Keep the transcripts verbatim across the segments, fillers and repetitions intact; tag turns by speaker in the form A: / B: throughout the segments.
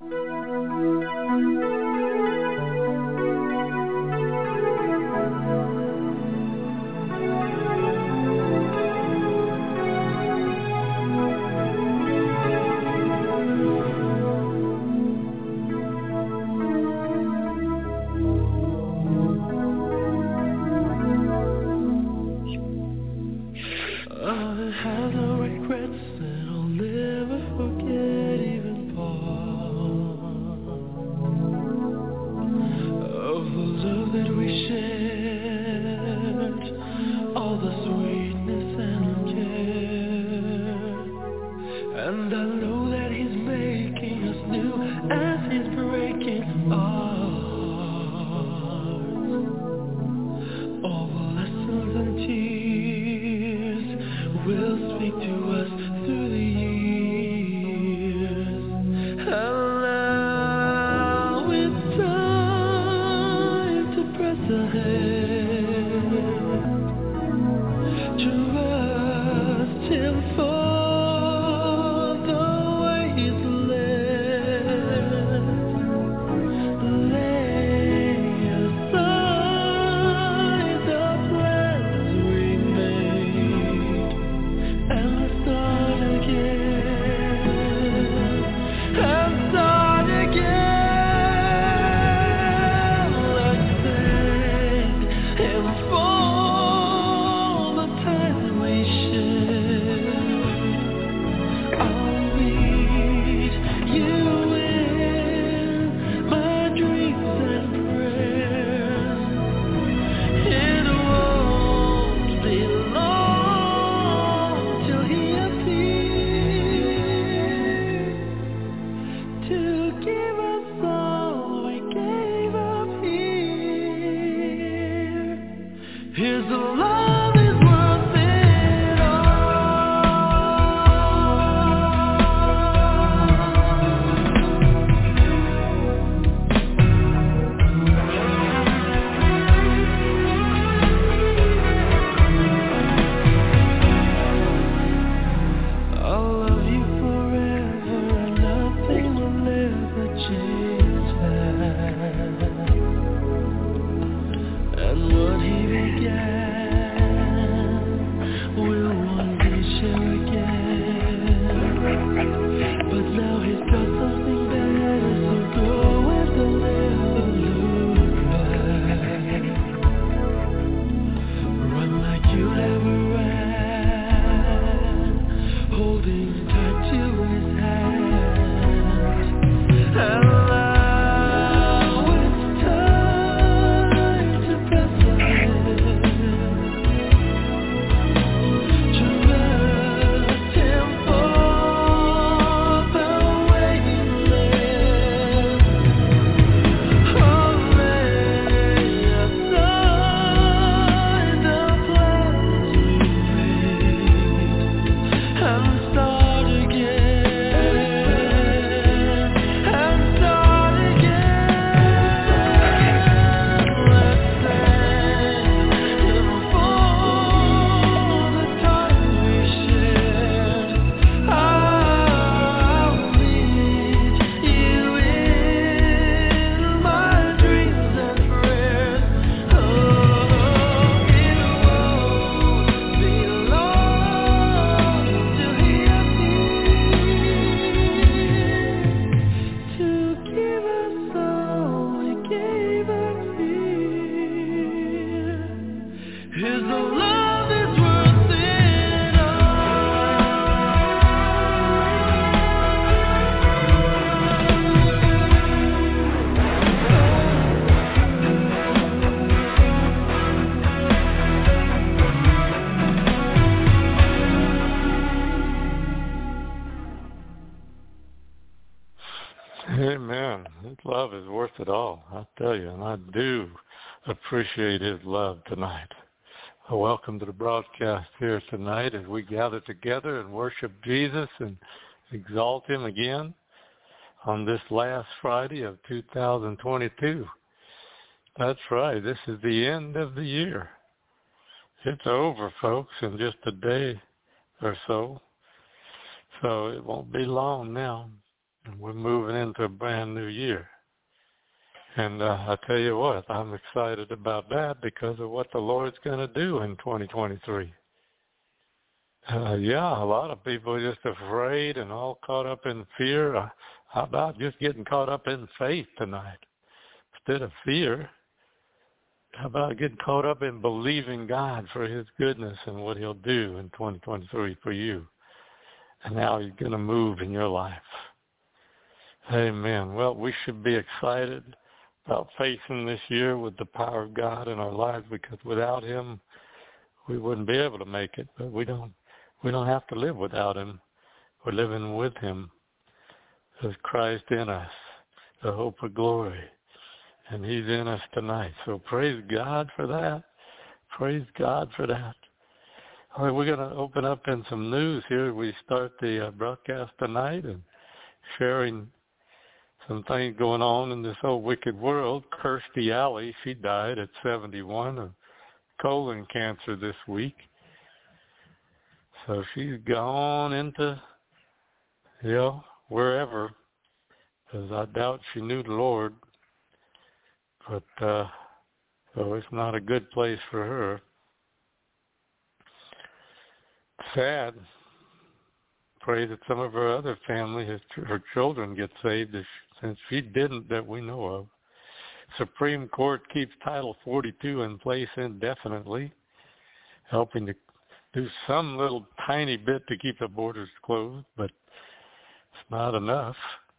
A: Amen. His love is worth it all, I tell you, and I do appreciate his love tonight. Welcome to the broadcast here tonight as we gather together and worship Jesus and exalt him again on this last Friday of two thousand twenty-two. That's right. This is the end of the year. It's over, folks, in just a day or so. So it won't be long now. And we're moving into a brand new year. And uh, I tell you what, I'm excited about that because of what the Lord's going to do in twenty twenty-three. Uh, yeah, a lot of people are just afraid and all caught up in fear. Uh, how about just getting caught up in faith tonight? Instead of fear, how about getting caught up in believing God for his goodness and what he'll do in twenty twenty-three for you and how he's going to move in your life. Amen. Well, we should be excited about facing this year with the power of God in our lives, because without him, we wouldn't be able to make it. But we don't, we don't have to live without him. We're living with him as Christ in us, the hope of glory. And he's in us tonight. So praise God for that. Praise God for that. All right, we're going to open up in some news here. We start the uh, broadcast tonight and sharing some things going on in this old wicked world. Kirstie Alley, she died at seventy-one of colon cancer this week. So she's gone into, you know, wherever, because I doubt she knew the Lord. But, uh, so it's not a good place for her. Sad. Pray that some of her other family, his, her children, get saved, since she didn't that we know of. Supreme Court keeps Title forty-two in place indefinitely, helping to do some little tiny bit to keep the borders closed, but it's not enough.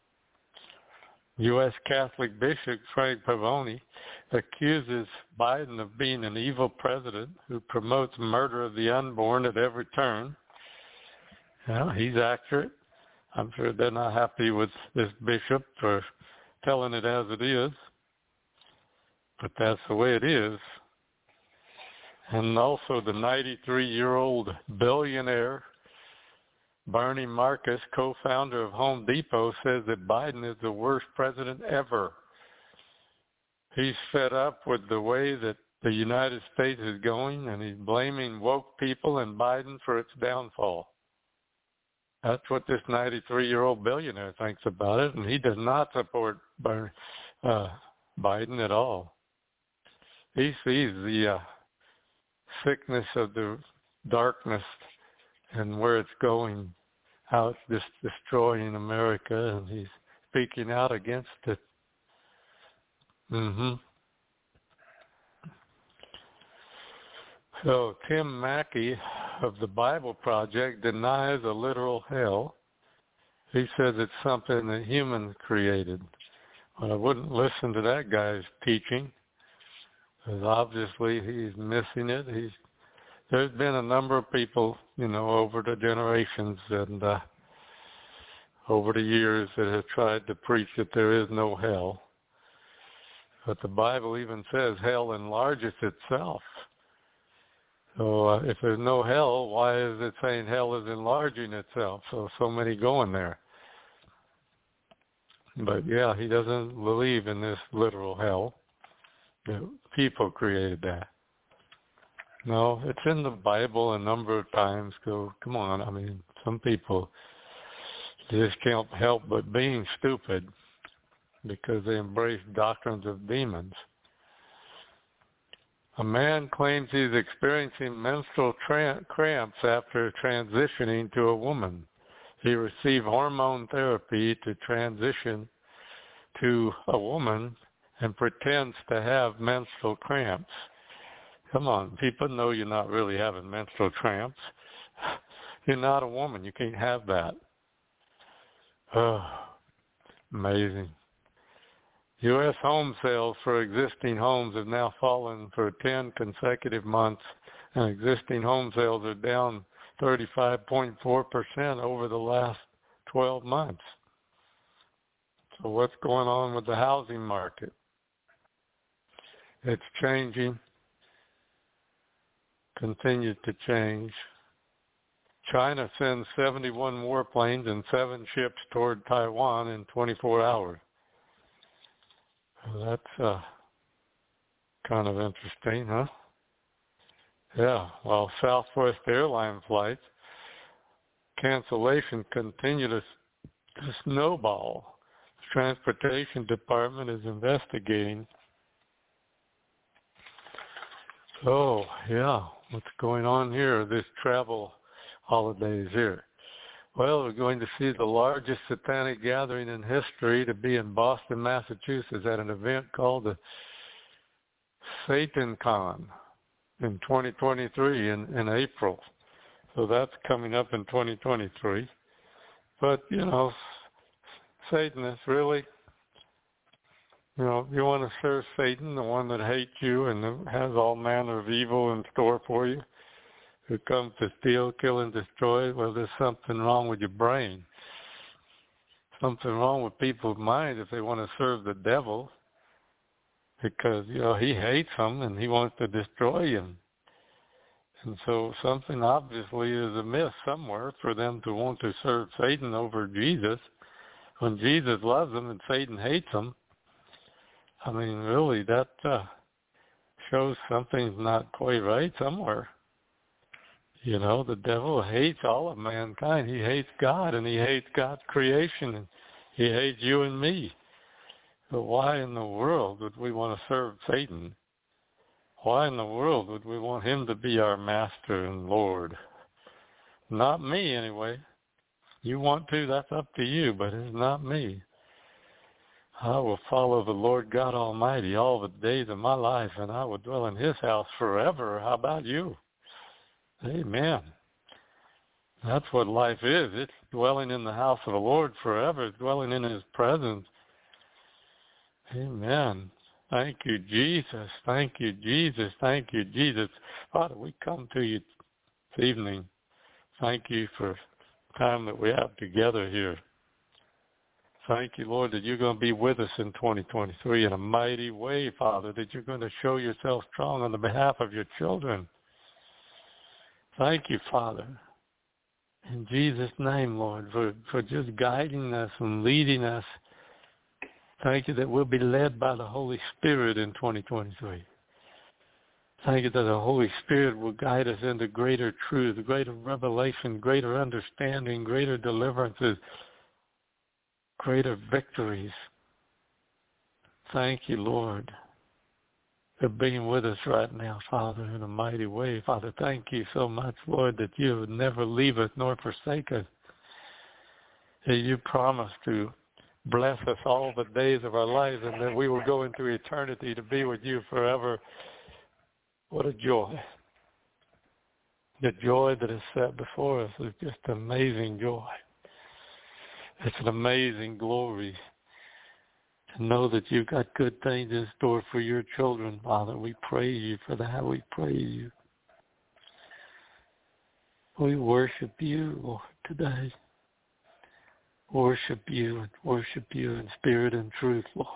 A: U S Catholic Bishop Frank Pavoni accuses Biden of being an evil president who promotes murder of the unborn at every turn. Well, he's accurate. I'm sure they're not happy with this bishop for telling it as it is, but that's the way it is. And also the ninety-three-year-old billionaire Bernie Marcus, co-founder of Home Depot, says that Biden is the worst president ever. He's fed up with the way that the United States is going, and he's blaming woke people and Biden for its downfall. That's what this ninety-three-year-old billionaire thinks about it, and he does not support Bernie, uh, Biden at all. He sees the uh, sickness of the darkness and where it's going, how it's just destroying America, and he's speaking out against it. Mm-hmm. So Tim Mackey of the Bible Project denies a literal hell. He says it's something that humans created. Well, I wouldn't listen to that guy's teaching, because obviously he's missing it. He's There's been a number of people, you know, over the generations and uh, over the years that have tried to preach that there is no hell. But the Bible even says hell enlarges itself. So uh, if there's no hell, why is it saying hell is enlarging itself? So, so many going there. But yeah, he doesn't believe in this literal hell. The people created that. No, it's in the Bible a number of times. So come on, I mean, some people just can't help but being stupid because they embrace doctrines of demons. A man claims he's experiencing menstrual tra- cramps after transitioning to a woman. He received hormone therapy to transition to a woman and pretends to have menstrual cramps. Come on, people know you're not really having menstrual cramps. You're not a woman. You can't have that. Oh, amazing. U S home sales for existing homes have now fallen for ten consecutive months, and existing home sales are down thirty-five point four percent over the last twelve months. So what's going on with the housing market? It's changing, continues to change. China sends seventy-one warplanes and seven ships toward Taiwan in twenty-four hours. Well, that's uh, kind of interesting, huh? Yeah, while Southwest Airline flights cancellation continue to to snowball. The Transportation Department is investigating. So, yeah, what's going on here, this travel holidays here? Well, we're going to see the largest satanic gathering in history to be in Boston, Massachusetts at an event called the Satan Con in twenty twenty-three in, in April. So that's coming up in twenty twenty-three. But, you know, Satanists, really, you know, if you want to serve Satan, the one that hates you and has all manner of evil in store for you, who comes to steal, kill, and destroy, well, there's something wrong with your brain. Something wrong with people's minds if they want to serve the devil, because, you know, he hates them and he wants to destroy them. And so something obviously is amiss somewhere for them to want to serve Satan over Jesus when Jesus loves them and Satan hates them. I mean, really, that uh, shows something's not quite right somewhere. You know, the devil hates all of mankind. He hates God, and he hates God's creation, and he hates you and me. So why in the world would we want to serve Satan? Why in the world would we want him to be our master and Lord? Not me, anyway. You want to, that's up to you, but it's not me. I will follow the Lord God Almighty all the days of my life, and I will dwell in his house forever. How about you? Amen. That's what life is. It's dwelling in the house of the Lord forever. It's dwelling in his presence. Amen. Thank you, Jesus. Thank you, Jesus. Thank you, Jesus. Father, we come to you this evening. Thank you for the time that we have together here. Thank you, Lord, that you're going to be with us in twenty twenty-three in a mighty way, Father, that you're going to show yourself strong on the behalf of your children. Thank you, Father, in Jesus' name, Lord, for, for just guiding us and leading us. Thank you that we'll be led by the Holy Spirit in twenty twenty-three. Thank you that the Holy Spirit will guide us into greater truth, greater revelation, greater understanding, greater deliverances, greater victories. Thank you, Lord, for being with us right now, Father, in a mighty way. Father, thank you so much, Lord, that you would never leave us nor forsake us. That you promised to bless us all the days of our lives, and that we will go into eternity to be with you forever. What a joy. The joy that is set before us is just amazing joy. It's an amazing glory to know that you've got good things in store for your children, Father. We praise you for that. We praise you. We worship you, Lord, today. Worship you and worship you in spirit and truth, Lord.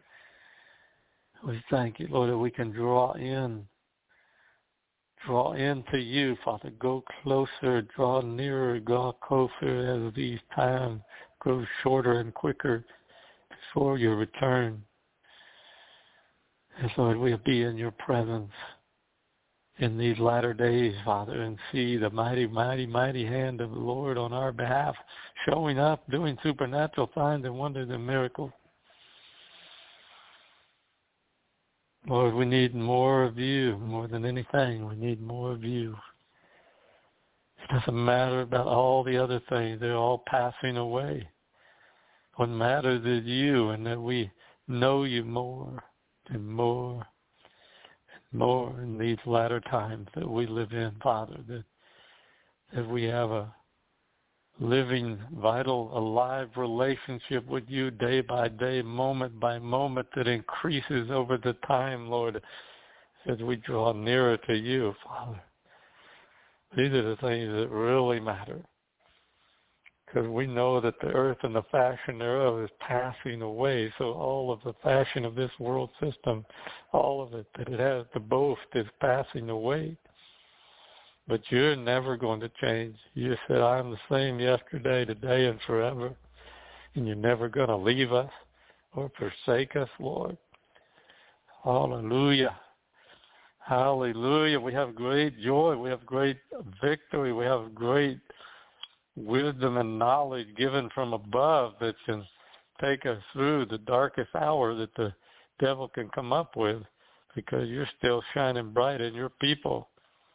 A: We thank you, Lord, that we can draw in, draw into you, Father. Go closer, draw nearer, go closer as these times grow shorter and quicker before your return. And Lord, we'll be in your presence in these latter days, Father, and see the mighty, mighty, mighty hand of the Lord on our behalf, showing up, doing supernatural signs and wonders and miracles. Lord, we need more of you more than anything. We need more of you. It doesn't matter about all the other things. They're all passing away. What matters is you, and that we know you more and more more in these latter times that we live in, Father, that, that we have a living, vital, alive relationship with you day by day, moment by moment, that increases over the time, Lord, as we draw nearer to you, Father. These are the things that really matter, because we know that the earth and the fashion thereof is passing away. So all of the fashion of this world system, all of it that it has to boast, is passing away. But you're never going to change. You said, I'm the same yesterday, today, and forever. And you're never going to leave us or forsake us, Lord. Hallelujah. Hallelujah. We have great joy. We have great victory. We have great wisdom and knowledge given from above that can take us through the darkest hour that the devil can come up with, because you're still shining bright in your people.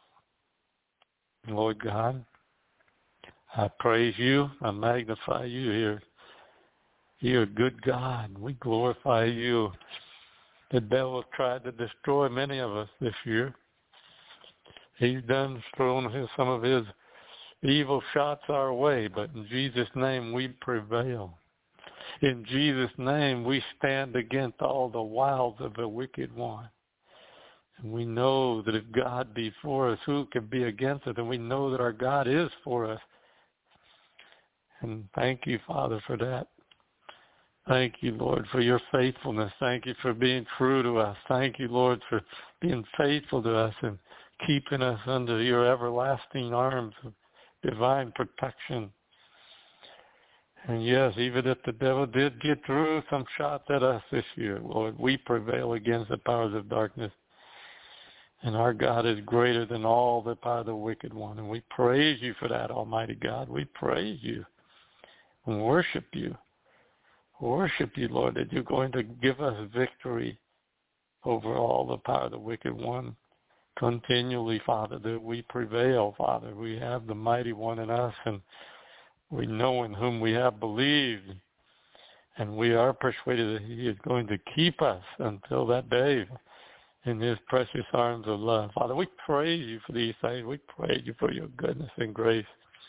A: Lord God, I praise you. I magnify you here. You're a good God. We glorify you. The devil tried to destroy many of us this year. He's done thrown his, some of his evil shots our way, but in Jesus' name we prevail. In Jesus' name we stand against all the wiles of the wicked one. And we know that if God be for us, who can be against us? And we know that our God is for us. And thank you, Father, for that. Thank you, Lord, for your faithfulness. Thank you for being true to us. Thank you, Lord, for being faithful to us and keeping us under your everlasting arms of divine protection. And yes, even if the devil did get through some shots at us this year, Lord, we prevail against the powers of darkness. And our God is greater than all the power of the wicked one. And we praise you for that, Almighty God. We praise you and worship you. Worship you, Lord, that you're going to give us victory over all the power of the wicked one. Continually, Father, that we prevail, Father. We have the mighty one in us, and we know in whom we have believed. And we are persuaded that he is going to keep us until that day in his precious arms of love. Father, we praise you for these things. We praise you for your goodness and grace.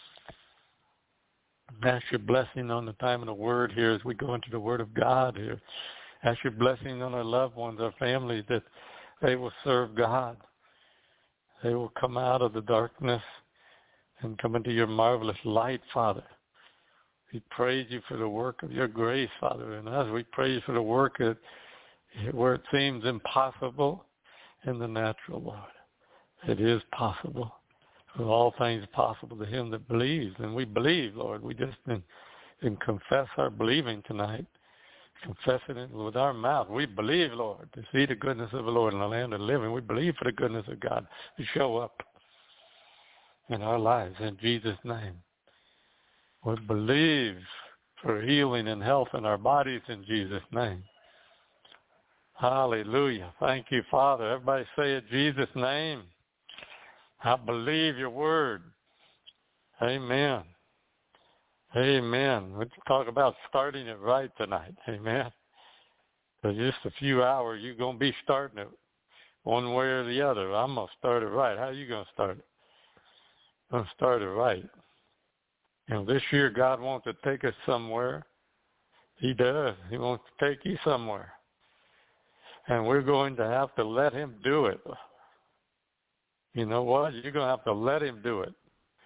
A: Ask your blessing on the time of the word here as we go into the word of God here. Ask your blessing on our loved ones, our families, that they will serve God. They will come out of the darkness and come into your marvelous light, Father. We praise you for the work of your grace, Father, in us. We praise you for the work that, where it seems impossible in the natural, Lord. It is possible. For all things possible to him that believes. And we believe, Lord. We just can, can confess our believing tonight. Confessing it with our mouth. We believe, Lord, to see the goodness of the Lord in the land of the living. We believe for the goodness of God to show up in our lives in Jesus' name. We believe for healing and health in our bodies in Jesus' name. Hallelujah. Thank you, Father. Everybody say it, Jesus' name. I believe your word. Amen. Amen. Let's talk about starting it right tonight. Amen. For just a few hours, you're going to be starting it one way or the other. I'm going to start it right. How are you going to start it? I'm going to start it right. You know, this year God wants to take us somewhere. He does. He wants to take you somewhere. And we're going to have to let him do it. You know what? You're going to have to let him do it.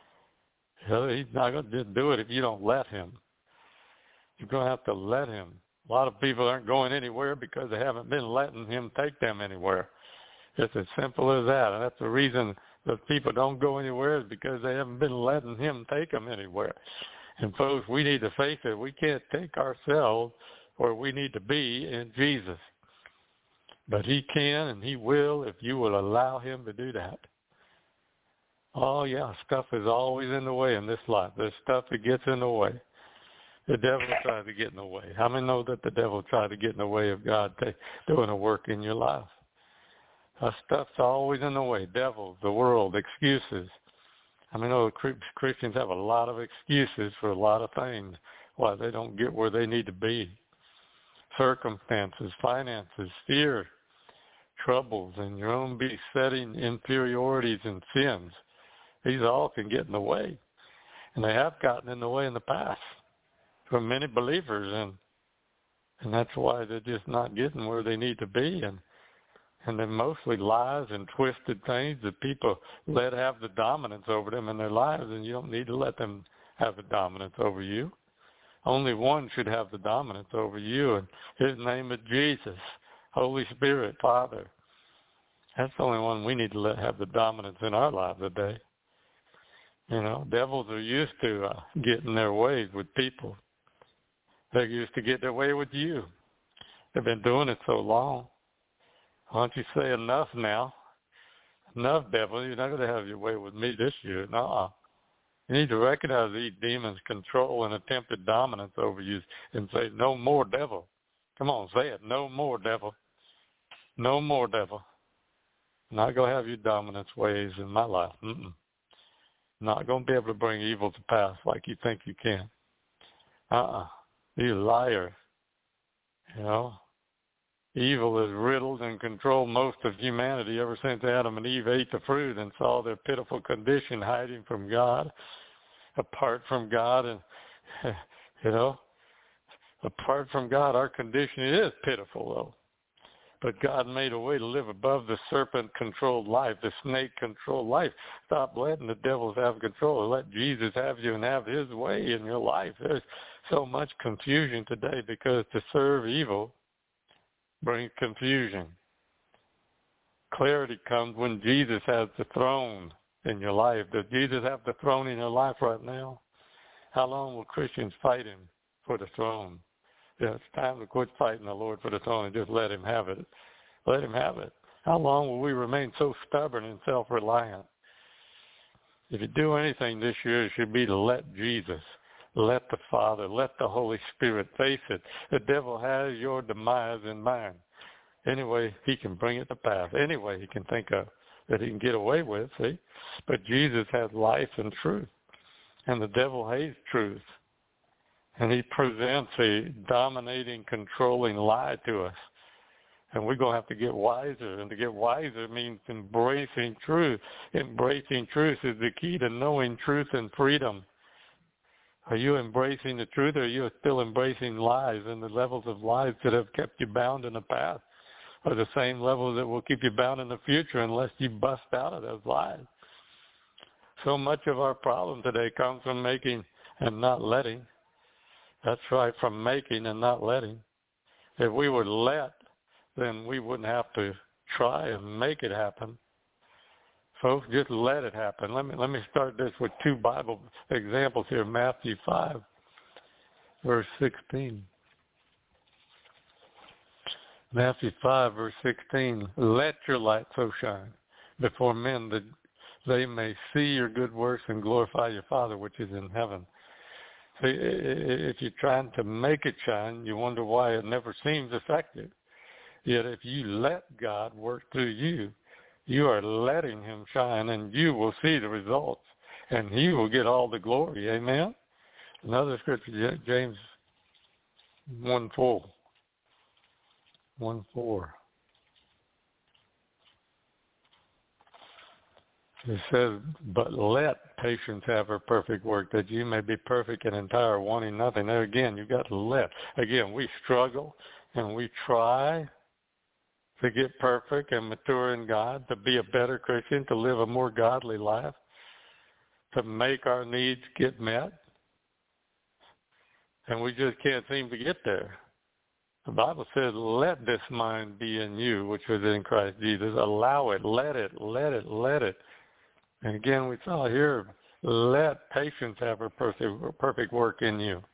A: He's not going to just do it if you don't let him. You're going to have to let him. A lot of people aren't going anywhere because they haven't been letting him take them anywhere. It's as simple as that. And that's the reason that people don't go anywhere, is because they haven't been letting him take them anywhere. And folks, we need to face it. We can't take ourselves where we need to be in Jesus. But he can and he will if you will allow him to do that. Oh, yeah, stuff is always in the way in this life. There's stuff that gets in the way. The devil tries to get in the way. How many know that the devil tried to get in the way of God doing a work in your life? Uh, stuff's always in the way. Devils, the world, excuses. I mean, know Christians have a lot of excuses for a lot of things why they don't get where they need to be. Circumstances, finances, fear, troubles, and your own besetting inferiorities and sins. These all can get in the way. And they have gotten in the way in the past for many believers. And and that's why they're just not getting where they need to be. And and then mostly lies and twisted things that people let have the dominance over them in their lives. And you don't need to let them have the dominance over you. Only one should have the dominance over you. And his name is Jesus, Holy Spirit, Father. That's the only one we need to let have the dominance in our lives today. You know, devils are used to uh, getting their ways with people. They're used to get their way with you. They've been doing it so long. Why don't you say enough now? Enough, devil. You're not going to have your way with me this year. No. You need to recognize these demons control and attempted dominance over you and say, no more devil. Come on, say it. No more devil. No more devil. Not going to have your dominance ways in my life. Mm-mm. Not going to be able to bring evil to pass like you think you can. Uh-uh. You liar. You know, evil has riddled and controlled most of humanity ever since Adam and Eve ate the fruit and saw their pitiful condition hiding from God, apart from God. And, you know, apart from God, our condition is pitiful, though. But God made a way to live above the serpent-controlled life, the snake-controlled life. Stop letting the devils have control. Let Jesus have you and have his way in your life. There's so much confusion today because to serve evil brings confusion. Clarity comes when Jesus has the throne in your life. Does Jesus have the throne in your life right now? How long will Christians fight him for the throne? Yeah, it's time to quit fighting the Lord for the throne and just let him have it. Let him have it. How long will we remain so stubborn and self-reliant? If you do anything this year, it should be to let Jesus, let the Father, let the Holy Spirit face it. The devil has your demise in mind. Anyway, he can bring it to pass. Anyway, he can think of that he can get away with, see? But Jesus has life and truth, and the devil hates truth. And he presents a dominating, controlling lie to us. And we're going to have to get wiser. And to get wiser means embracing truth. Embracing truth is the key to knowing truth and freedom. Are you embracing the truth, or are you still embracing lies? And the levels of lies that have kept you bound in the past are the same levels that will keep you bound in the future unless you bust out of those lies. So much of our problem today comes from making and not letting. That's right, from making and not letting. If we would let, then we wouldn't have to try and make it happen. Folks, just let it happen. Let me let me start this with two Bible examples here. Matthew five, verse sixteen. Matthew five, verse sixteen. Let your light so shine before men that they may see your good works and glorify your Father which is in heaven. See, if you're trying to make it shine, you wonder why it never seems effective. Yet if you let God work through you, you are letting him shine, and you will see the results, and he will get all the glory. Amen? Another scripture, James one four. one four. It says, but let patience have her perfect work, that you may be perfect and entire, wanting nothing. There again, you've got to let. Again, we struggle and we try to get perfect and mature in God, to be a better Christian, to live a more godly life, to make our needs get met. And we just can't seem to get there. The Bible says, let this mind be in you, which was in Christ Jesus. Allow it, let it, let it, let it. And again, we saw here, let patience have her perfect work in you.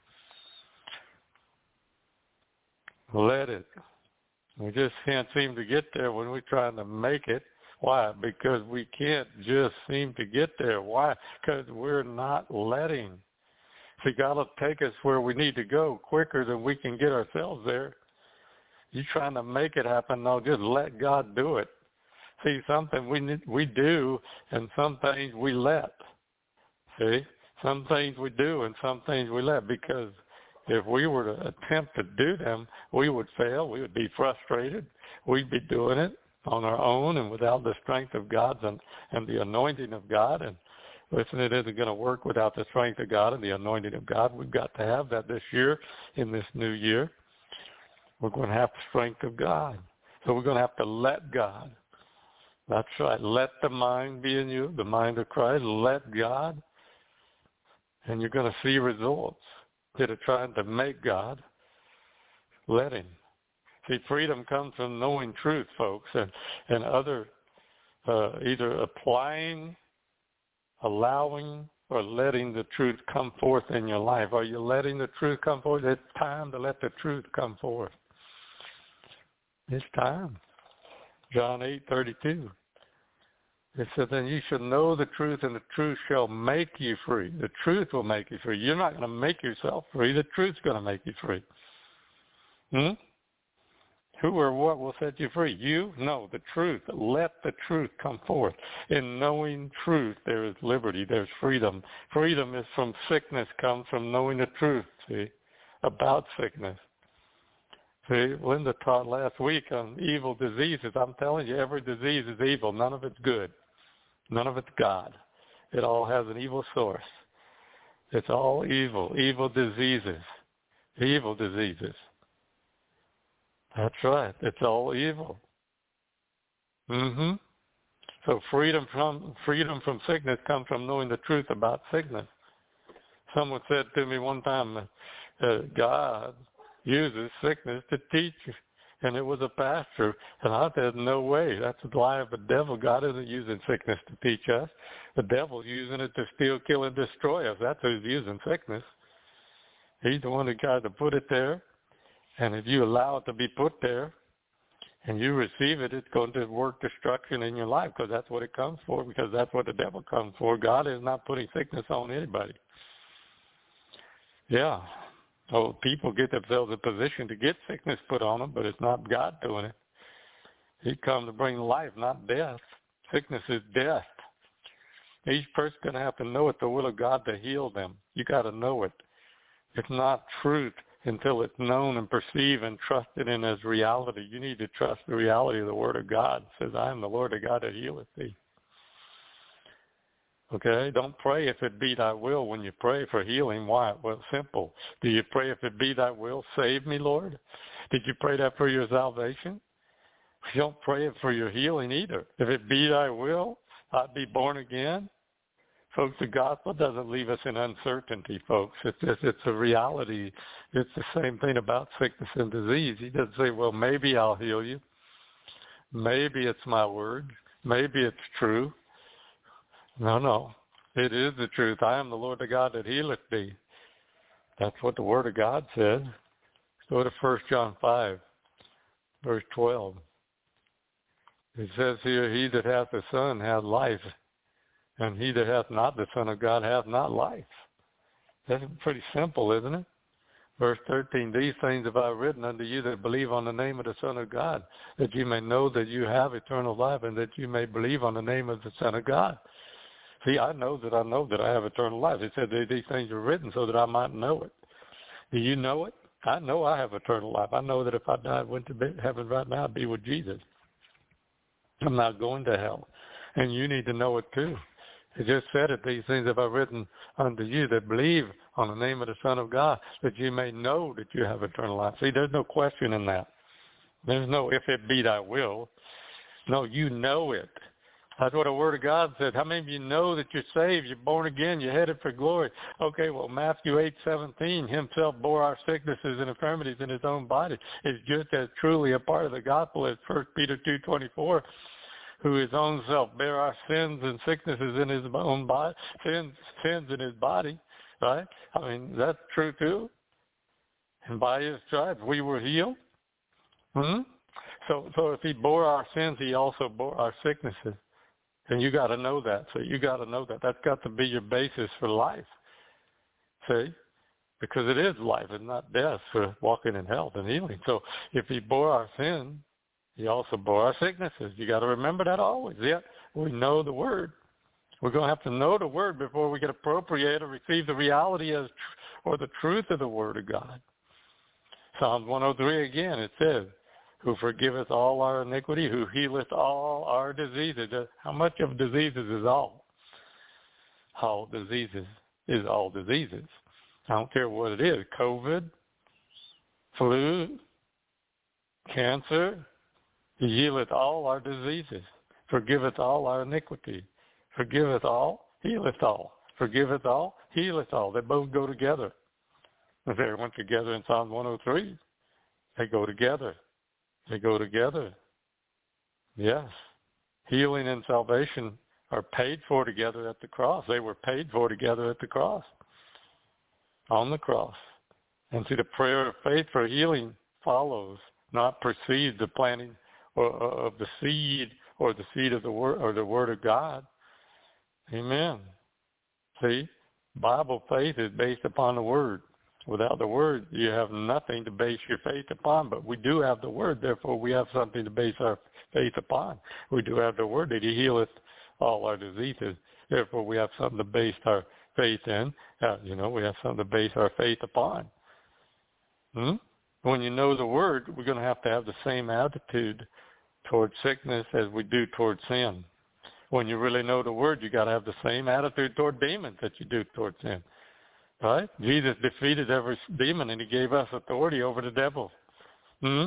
A: Let it. We just can't seem to get there when we're trying to make it. Why? Because we can't just seem to get there. Why? Because we're not letting. See, God will take us where we need to go quicker than we can get ourselves there. You're trying to make it happen. No, just let God do it. See, something we need, we do, and some things we let. See, some things we do, and some things we let, because if we were to attempt to do them, we would fail. We would be frustrated. We'd be doing it on our own and without the strength of God and, and the anointing of God. And listen, it isn't going to work without the strength of God and the anointing of God. We've got to have that this year, in this new year. We're going to have the strength of God. So we're going to have to let God. That's right. Let the mind be in you, the mind of Christ. Let God, and you're going to see results. Instead of trying to make God, let him. See, freedom comes from knowing truth, folks, and, and other, uh, either applying, allowing, or letting the truth come forth in your life. Are you letting the truth come forth? It's time to let the truth come forth. It's time. John eight thirty-two. It said, then you shall know the truth, and the truth shall make you free. The truth will make you free. You're not going to make yourself free. The truth's going to make you free. Hmm? Who or what will set you free? You? No, the truth. Let the truth come forth. In knowing truth, there is liberty. There's freedom. Freedom is from sickness, comes from knowing the truth, see, about sickness. See, Linda taught last week on evil diseases. I'm telling you, every disease is evil. None of it's good. None of it's God. It all has an evil source. It's all evil. Evil diseases. Evil diseases. That's right. It's all evil. Mm-hmm. So freedom from freedom from sickness comes from knowing the truth about sickness. Someone said to me one time, uh, God uses sickness to teach you. And it was a pastor. And I said, no way. That's the lie of the devil. God isn't using sickness to teach us. The devil's using it to steal, kill, and destroy us. That's who's using sickness. He's the one who tried to put it there. And if you allow it to be put there and you receive it, it's going to work destruction in your life because that's what it comes for, because that's what the devil comes for. God is not putting sickness on anybody. Yeah. Oh, people get themselves in a position to get sickness put on them, but it's not God doing it. He comes to bring life, not death. Sickness is death. Each person's going to have to know it, the will of God to heal them. You got to know it. It's not truth until it's known and perceived and trusted in as reality. You need to trust the reality of the Word of God. It says, I am the Lord of God that healeth thee. Okay? Don't pray if it be thy will when you pray for healing. Why? Well, simple. Do you pray if it be thy will, save me, Lord? Did you pray that for your salvation? You don't pray it for your healing either. If it be thy will, I'd be born again. Folks, the gospel doesn't leave us in uncertainty, folks. It's just, it's a reality. It's the same thing about sickness and disease. He doesn't say, well, maybe I'll heal you. Maybe it's my word. Maybe it's true. No, no. It is the truth. I am the Lord the God that healeth thee. That's what the Word of God said. Go to First John five, verse twelve. It says here, he that hath the Son hath life, and he that hath not the Son of God hath not life. That's pretty simple, isn't it? Verse thirteen, these things have I written unto you that believe on the name of the Son of God, that you may know that you have eternal life, and that you may believe on the name of the Son of God. See, I know that I know that I have eternal life. It said these things are written so that I might know it. Do you know it? I know I have eternal life. I know that if I died, went to heaven right now, I'd be with Jesus. I'm not going to hell. And you need to know it too. It just said it, these things have I written unto you that believe on the name of the Son of God, that you may know that you have eternal life. See, there's no question in that. There's no if it be thy will. No, you know it. That's what the Word of God said. How many of you know that you're saved, you're born again, you're headed for glory? Okay, well, Matthew eight seventeen, himself bore our sicknesses and infirmities in his own body, is just as truly a part of the gospel as First Peter two twenty-four, who his own self bare our sins and sicknesses in his own body, sins, sins in his body, right? I mean, that's true too. And by his stripes we were healed. Hmm? So, so if he bore our sins, he also bore our sicknesses. And you got to know that. So you got to know that. That's got to be your basis for life. See? Because it is life and not death for walking in health and healing. So if he bore our sin, he also bore our sicknesses. You got to remember that always. Yeah, we know the Word. We're going to have to know the Word before we can appropriate or receive the reality as or the truth of the Word of God. Psalms one oh three again, it says, who forgiveth all our iniquity, who healeth all our diseases. How much of diseases is all? All diseases is all diseases. I don't care what it is. COVID, flu, cancer. He healeth all our diseases. Forgiveth all our iniquity. Forgiveth all, healeth all. Forgiveth all, healeth all. They both go together. They went together in Psalm one oh three. They go together. They go together. Yes. Healing and salvation are paid for together at the cross. They were paid for together at the cross. On the cross. And see, the prayer of faith for healing follows, not precedes the planting of the seed or the seed of the word or the word of God. Amen. See, Bible faith is based upon the word. Without the word, you have nothing to base your faith upon, but we do have the word, therefore we have something to base our faith upon. We do have the word that he healeth all our diseases, therefore we have something to base our faith in. Uh, you know, we have something to base our faith upon. Hmm? When you know the word, we're going to have to have the same attitude towards sickness as we do towards sin. When you really know the word, you got to have the same attitude toward demons that you do towards sin. Right? Jesus defeated every demon, and he gave us authority over the devil. Hmm?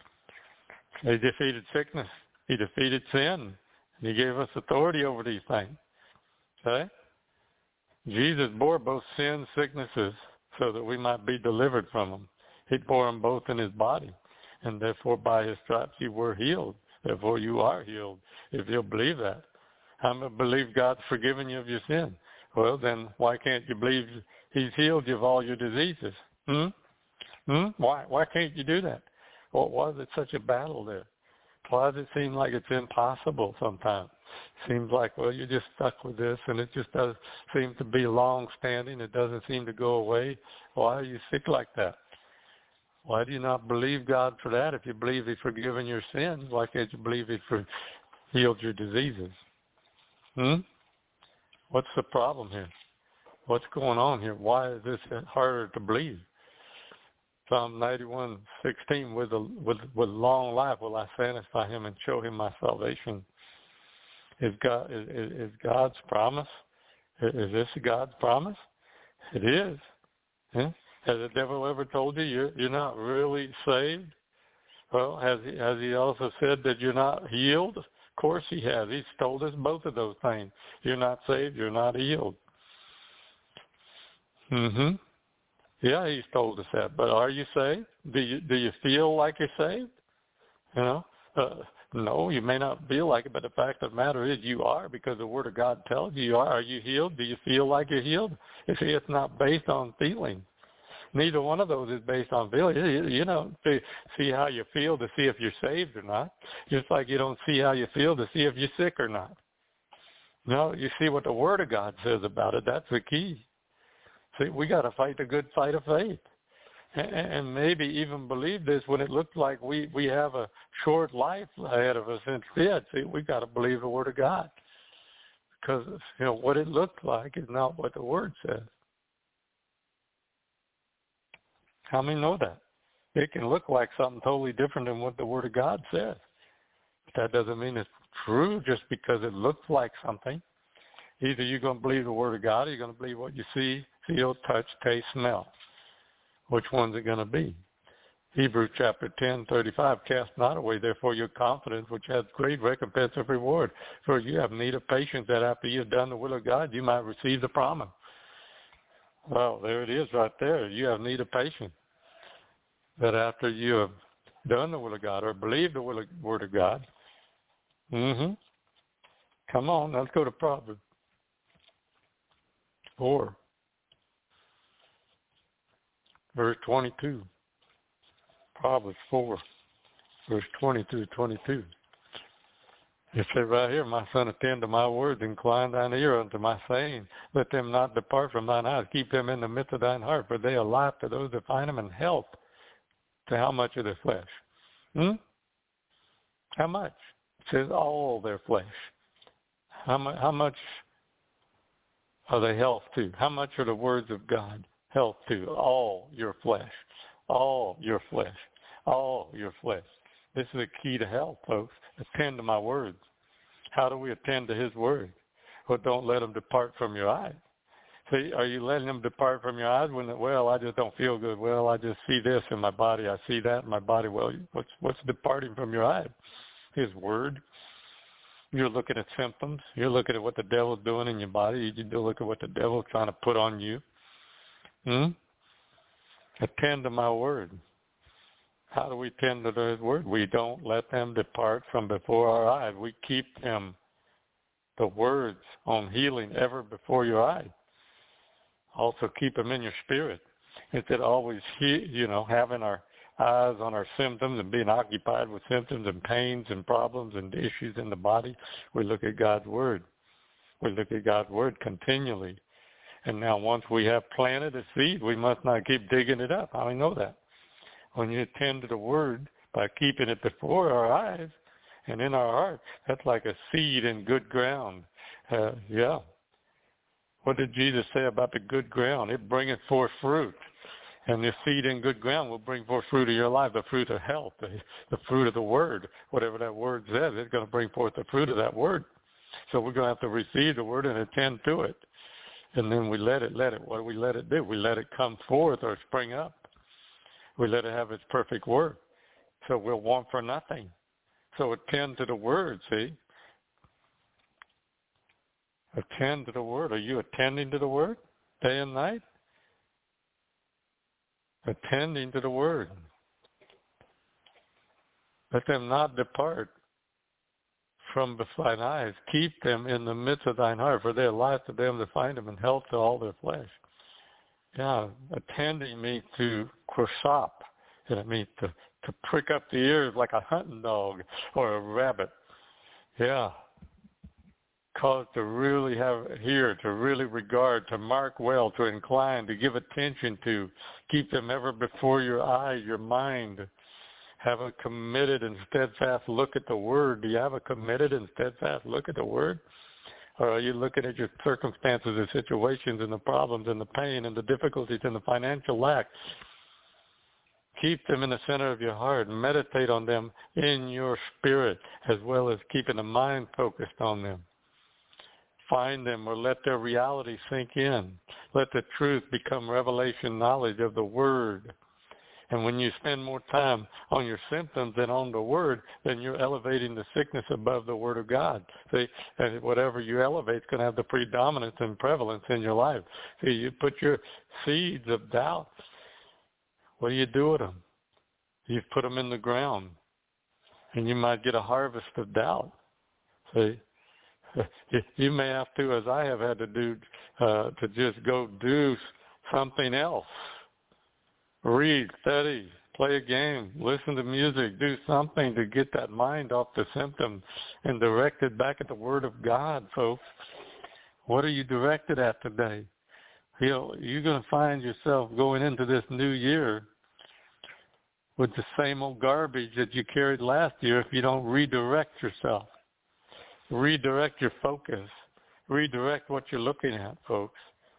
A: He defeated sickness. He defeated sin. And he gave us authority over these things. Okay? Jesus bore both sin, sicknesses, so that we might be delivered from them. He bore them both in his body, and therefore by his stripes you were healed. Therefore you are healed, if you'll believe that. How many believe God's forgiven you of your sin? Well, then why can't you believe he's healed you of all your diseases? Hmm? Hmm? Why, why can't you do that? Well, why is it such a battle there? Why does it seem like it's impossible sometimes? Seems like, well, you're just stuck with this, and it just does seem to be long-standing. It doesn't seem to go away. Why are you sick like that? Why do you not believe God for that? If you believe he's forgiven your sins, why can't you believe he's for, healed your diseases? Hmm? What's the problem here? What's going on here? Why is this harder to believe? Psalm ninety-one sixteen, with, a, with, with long life will I satisfy him and show him my salvation. Is, God, is, is God's promise? Is this God's promise? It is. Yeah? Has the devil ever told you you're, you're not really saved? Well, has he, has he also said that you're not healed? Of course he has. He's told us both of those things. You're not saved, you're not healed. Mm-hmm. Yeah, he's told us that. But are you saved? Do you do you feel like you're saved? You know? Uh, no, you may not feel like it, but the fact of the matter is you are, because the Word of God tells you you are. Are you healed? Do you feel like you're healed? You see, it's not based on feeling. Neither one of those is based on feeling. You don't see how you feel to see if you're saved or not. Just like you don't see how you feel to see if you're sick or not. No, you see what the Word of God says about it. That's the key. See, we got to fight the good fight of faith. And maybe even believe this when it looks like we, we have a short life ahead of us instead. See, we got to believe the Word of God. Because, you know, what it looks like is not what the Word says. How many know that? It can look like something totally different than what the Word of God says. But that doesn't mean it's true just because it looks like something. Either you're going to believe the Word of God or you're going to believe what you see, feel, touch, taste, smell. Which one's it going to be? Hebrews chapter ten, thirty-five, cast not away therefore your confidence, which has great recompense of reward. For you have need of patience, that after you have done the will of God, you might receive the promise. Well, there it is right there. You have need of patience. That after you have done the will of God or believed the will of, word of God, mm-hmm. Come on, let's go to Proverbs four, verse twenty-two. Proverbs four, verse twenty-two, twenty-two. It says right here, my son, attend to my words, incline thine ear unto my saying. Let them not depart from thine eyes. Keep them in the midst of thine heart, for they are life to those that find them, and health to how much of their flesh? Hmm? How much? It says all their flesh. How much, how much are they health to? How much are the words of God health to? All your flesh. All your flesh. All your flesh. This is the key to health, folks. Attend to my words. How do we attend to his words? Well, don't let them depart from your eyes. See, are you letting them depart from your eyes when, well, I just don't feel good. Well, I just see this in my body. I see that in my body. Well, what's what's departing from your eyes? His word. You're looking at symptoms. You're looking at what the devil's doing in your body. You do look at what the devil's trying to put on you. Hmm? Attend to my word. How do we tend to his word? We don't let them depart from before our eyes. We keep them, the words on healing, ever before your eyes. Also keep them in your spirit. Instead of always, you know, having our, eyes on our symptoms and being occupied with symptoms and pains and problems and issues in the body. We look at God's Word. We look at God's Word continually. And now once we have planted a seed, we must not keep digging it up. How do we know that? When you attend to the Word by keeping it before our eyes and in our heart, that's like a seed in good ground. Uh, yeah. What did Jesus say about the good ground? It bringeth forth fruit. And the seed in good ground will bring forth fruit of your life, the fruit of health, the, the fruit of the Word. Whatever that Word says, it's going to bring forth the fruit of that Word. So we're going to have to receive the Word and attend to it. And then we let it, let it, what do we let it do? We let it come forth or spring up. We let it have its perfect work. So we'll want for nothing. So attend to the Word, see? Attend to the Word. Are you attending to the Word day and night? Attending to the Word. Let them not depart from beside thine eyes. Keep them in the midst of thine heart, for they are life to them that find them and health to all their flesh. Yeah, attending means to krosop. And it means to, to prick up the ears like a hunting dog or a rabbit. Yeah. Cause to really have, hear, to really regard, to mark well, to incline, to give attention to. Keep them ever before your eyes, your mind. Have a committed and steadfast look at the Word. Do you have a committed and steadfast look at the Word? Or are you looking at your circumstances and situations and the problems and the pain and the difficulties and the financial lack? Keep them in the center of your heart. Meditate on them in your spirit, as well as keeping the mind focused on them. Find them or let their reality sink in. Let the truth become revelation knowledge of the Word. And when you spend more time on your symptoms than on the Word, then you're elevating the sickness above the Word of God. See, and whatever you elevate is going to have the predominance and prevalence in your life. See, you put your seeds of doubt. What do you do with them? You put them in the ground, and you might get a harvest of doubt. See, you may have to, as I have had to do, uh, to just go do something else. Read, study, play a game, listen to music, do something to get that mind off the symptom and direct it back at the Word of God, folks. What are you directed at today? You know, you're going to find yourself going into this new year with the same old garbage that you carried last year if you don't redirect yourself. Redirect your focus. Redirect what you're looking at, folks.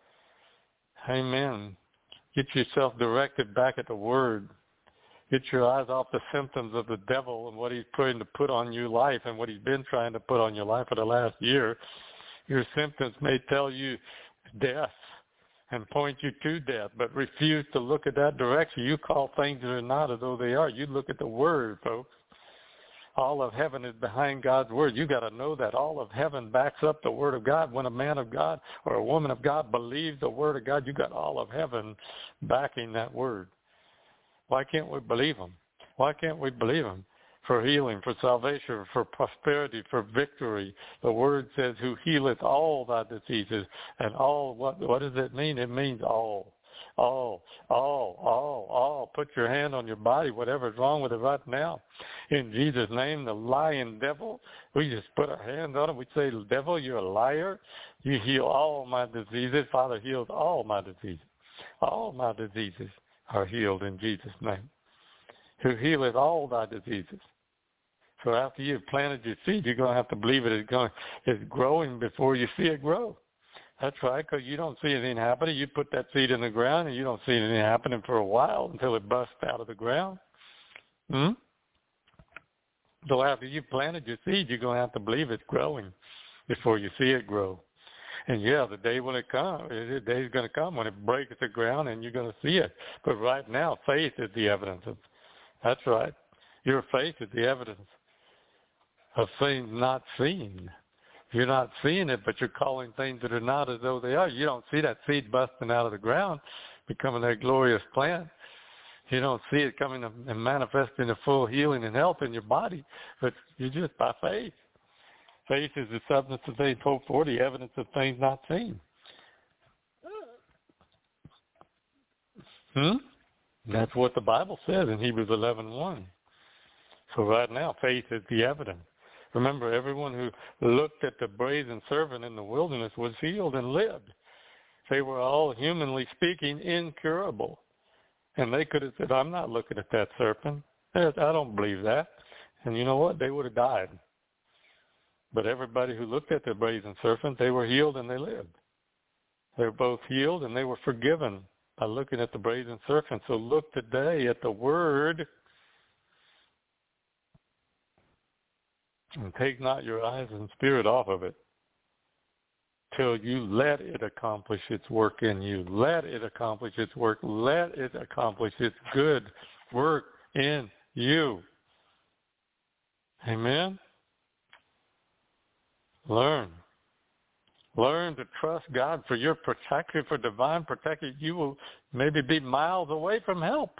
A: Amen. Get yourself directed back at the Word. Get your eyes off the symptoms of the devil and what he's trying to put on your life and what he's been trying to put on your life for the last year. Your symptoms may tell you death and point you to death, but refuse to look at that direction. You call things that are not as though they are. You look at the Word, folks. All of heaven is behind God's Word. You got to know that. All of heaven backs up the Word of God. When a man of God or a woman of God believes the Word of God, you got all of heaven backing that Word. Why can't we believe them? Why can't we believe them? For healing, for salvation, for prosperity, for victory. The Word says, who healeth all thy diseases. And all, what, what does it mean? It means all. All, all, all, all. Put your hand on your body, whatever's wrong with it right now. In Jesus' name, the lying devil, we just put our hands on it. We say, devil, you're a liar. You heal all my diseases. Father heals all my diseases. All my diseases are healed in Jesus' name. Who healeth all thy diseases. So after you've planted your seed, you're going to have to believe it is going, it's growing before you see it grow. That's right, because you don't see anything happening. You put that seed in the ground, and you don't see anything happening for a while until it busts out of the ground. Hmm? So after you've planted your seed, you're going to have to believe it's growing before you see it grow. And, yeah, the day when it comes, the day is going to come when it breaks the ground, and you're going to see it. But right now, faith is the evidence of. That's right. Your faith is the evidence of things not seen. You're not seeing it, but you're calling things that are not as though they are. You don't see that seed busting out of the ground, becoming that glorious plant. You don't see it coming and manifesting a full healing and health in your body, but you're just by faith. Faith is the substance of things hoped for, the evidence of things not seen. Hmm? That's what the Bible says in Hebrews eleven one. So right now, faith is the evidence. Remember, everyone who looked at the brazen serpent in the wilderness was healed and lived. They were all, humanly speaking, incurable. And they could have said, I'm not looking at that serpent. I don't believe that. And you know what? They would have died. But everybody who looked at the brazen serpent, they were healed and they lived. They were both healed and they were forgiven by looking at the brazen serpent. So look today at the Word and take not your eyes and spirit off of it till you let it accomplish its work in you. Let it accomplish its work. Let it accomplish its good work in you. Amen? Learn. Learn to trust God for your protection, for divine protection. You will maybe be miles away from help.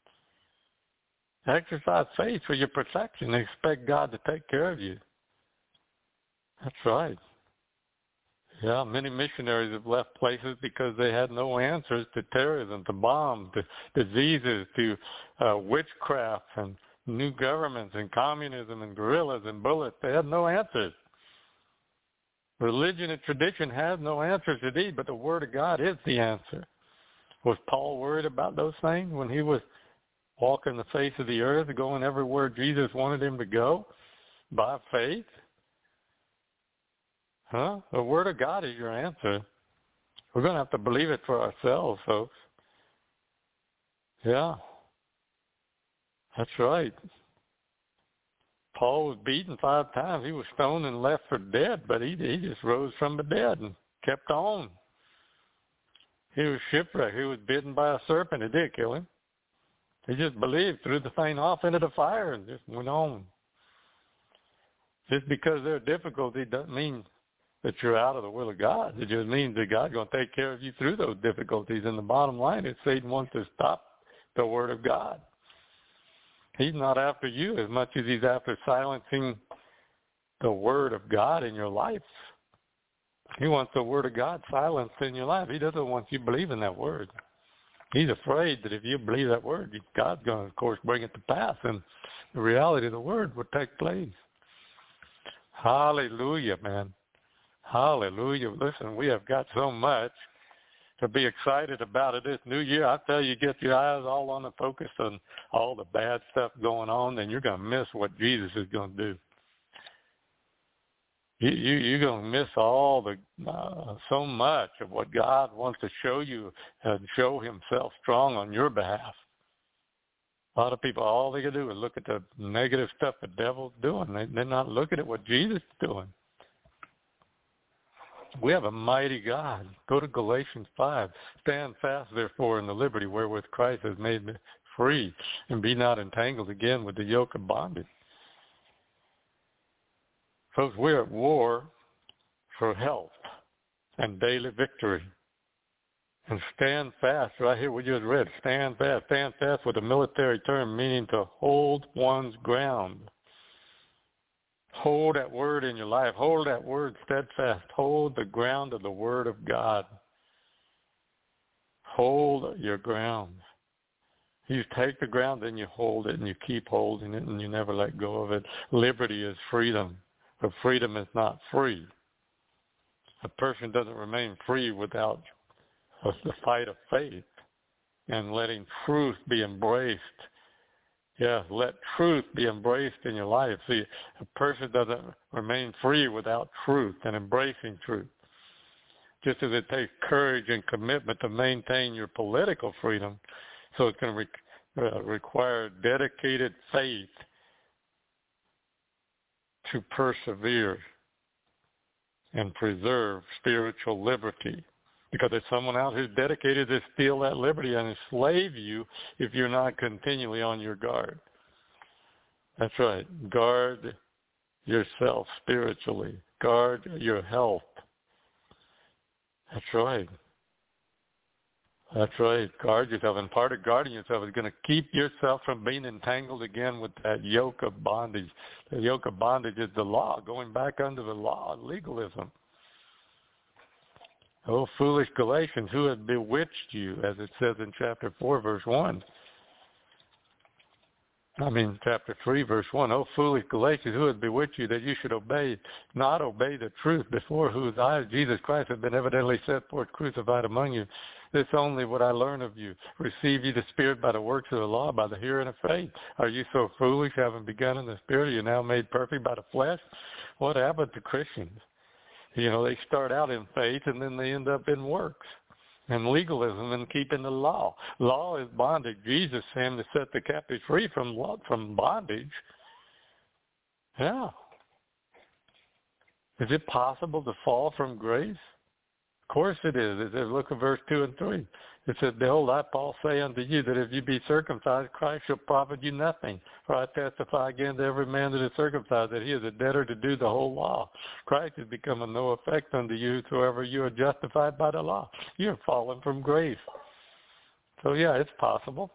A: Exercise faith for your protection and expect God to take care of you. That's right. Yeah, many missionaries have left places because they had no answers to terrorism, to bombs, to diseases, to uh, witchcraft and new governments and communism and guerrillas and bullets. They had no answers. Religion and tradition has no answers indeed, but the Word of God is the answer. Was Paul worried about those things when he was walking the face of the earth, going everywhere Jesus wanted him to go by faith? Huh? The Word of God is your answer. We're going to have to believe it for ourselves, folks. Yeah. That's right. Paul was beaten five times. He was stoned and left for dead, but he, he just rose from the dead and kept on. He was shipwrecked. He was bitten by a serpent. It did kill him. He just believed, threw the thing off into the fire and just went on. Just because there are difficulties doesn't mean that you're out of the will of God. It just means that God's going to take care of you through those difficulties. And the bottom line is Satan wants to stop the Word of God. He's not after you as much as he's after silencing the Word of God in your life. He wants the Word of God silenced in your life. He doesn't want you believing that Word. He's afraid that if you believe that Word, God's going to, of course, bring it to pass, and the reality of the Word will take place. Hallelujah, man. Hallelujah. Listen, we have got so much to be excited about it this new year. I tell you, get your eyes all on the focus on all the bad stuff going on, then you're going to miss what Jesus is going to do. You, you, you're going to miss all the, uh, so much of what God wants to show you and show himself strong on your behalf. A lot of people, all they can do is look at the negative stuff the devil's doing. They, they're not looking at what Jesus is doing. We have a mighty God. Go to Galatians five. Stand fast, therefore, in the liberty wherewith Christ has made me free, and be not entangled again with the yoke of bondage. Folks, we're at war for health and daily victory. And stand fast, right here we just read, stand fast. Stand fast with a military term meaning to hold one's ground. Hold that word in your life. Hold that word steadfast. Hold the ground of the Word of God. Hold your ground. You take the ground, then you hold it, and you keep holding it, and you never let go of it. Liberty is freedom, but freedom is not free. A person doesn't remain free without the fight of faith and letting truth be embraced. Yeah, let truth be embraced in your life. See, a person doesn't remain free without truth and embracing truth. Just as it takes courage and commitment to maintain your political freedom, so it's going to re- uh, require dedicated faith to persevere and preserve spiritual liberty. Because there's someone out who's dedicated to steal that liberty and enslave you if you're not continually on your guard. That's right. Guard yourself spiritually. Guard your health. That's right. That's right. Guard yourself. And part of guarding yourself is going to keep yourself from being entangled again with that yoke of bondage. The yoke of bondage is the law, going back under the law of legalism. Oh, foolish Galatians, who has bewitched you, as it says in chapter four, verse one? I mean, chapter three, verse one, O foolish Galatians, who has bewitched you that you should obey, not obey the truth, before whose eyes Jesus Christ has been evidently set forth crucified among you? This only would I learn of you. Receive ye the Spirit by the works of the law, by the hearing of faith. Are you so foolish, having begun in the Spirit, are you now made perfect by the flesh? What happened to Christians? You know, they start out in faith and then they end up in works. And legalism and keeping the law. Law is bondage. Jesus came to set the captives free from law, from bondage. Yeah. Is it possible to fall from grace? Of course it is. It says, look at verse two and three. It says, behold, I, Paul, say unto you that if you be circumcised, Christ shall profit you nothing. For I testify again to every man that is circumcised that he is a debtor to do the whole law. Christ has become of no effect unto you, whosoever you are justified by the law. You are fallen from grace. So yeah, it's possible.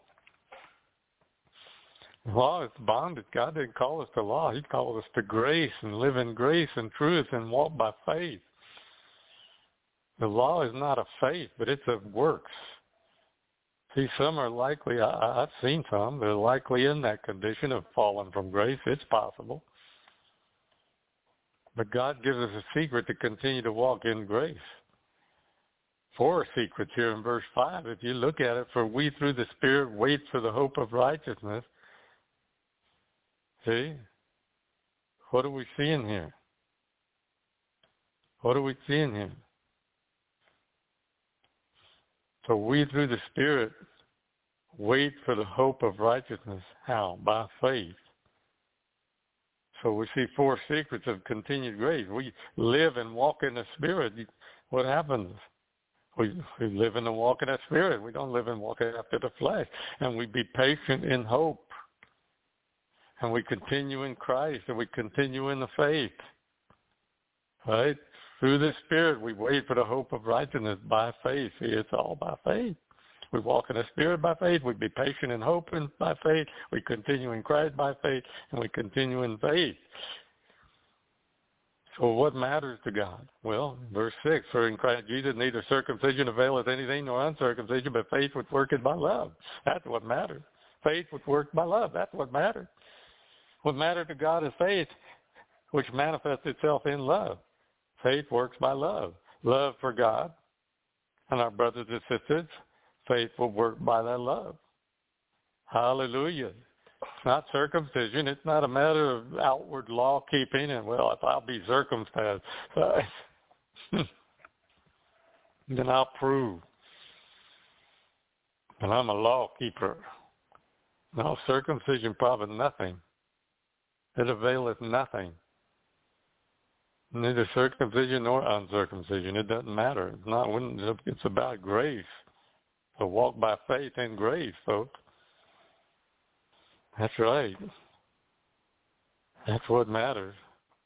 A: Law is bondage. God didn't call us to law. He called us to grace and live in grace and truth and walk by faith. The law is not of faith, but it's of works. See, some are likely, I, I've seen some, they're likely in that condition of falling from grace. It's possible. But God gives us a secret to continue to walk in grace. Four secrets here in verse five. If you look at it, for we through the Spirit wait for the hope of righteousness. See? What are we seeing here? What are we seeing here? So we, through the Spirit, wait for the hope of righteousness. How? By faith. So we see four secrets of continued grace. We live and walk in the Spirit. What happens? We, we live and walk in the Spirit. We don't live and walk after the flesh. And we be patient in hope. And we continue in Christ. And we continue in the faith. Right? Through the Spirit, we wait for the hope of righteousness by faith. See, it's all by faith. We walk in the Spirit by faith. We be patient in hope and by faith. We continue in Christ by faith, and we continue in faith. So what matters to God? Well, verse six, for in Christ Jesus neither circumcision availeth anything nor uncircumcision, but faith which worketh by love. That's what matters. Faith which worketh by love. That's what matters. What matters to God is faith, which manifests itself in love. Faith works by love. Love for God and our brothers and sisters. Faith will work by that love. Hallelujah. It's not circumcision. It's not a matter of outward law keeping and, well, if I'll be circumcised, uh, then I'll prove that I'm a law keeper. No, circumcision profit nothing. It availeth nothing. Neither circumcision nor uncircumcision. It doesn't matter. It's not. It's about grace. So walk by faith in grace, folks. That's right. That's what matters.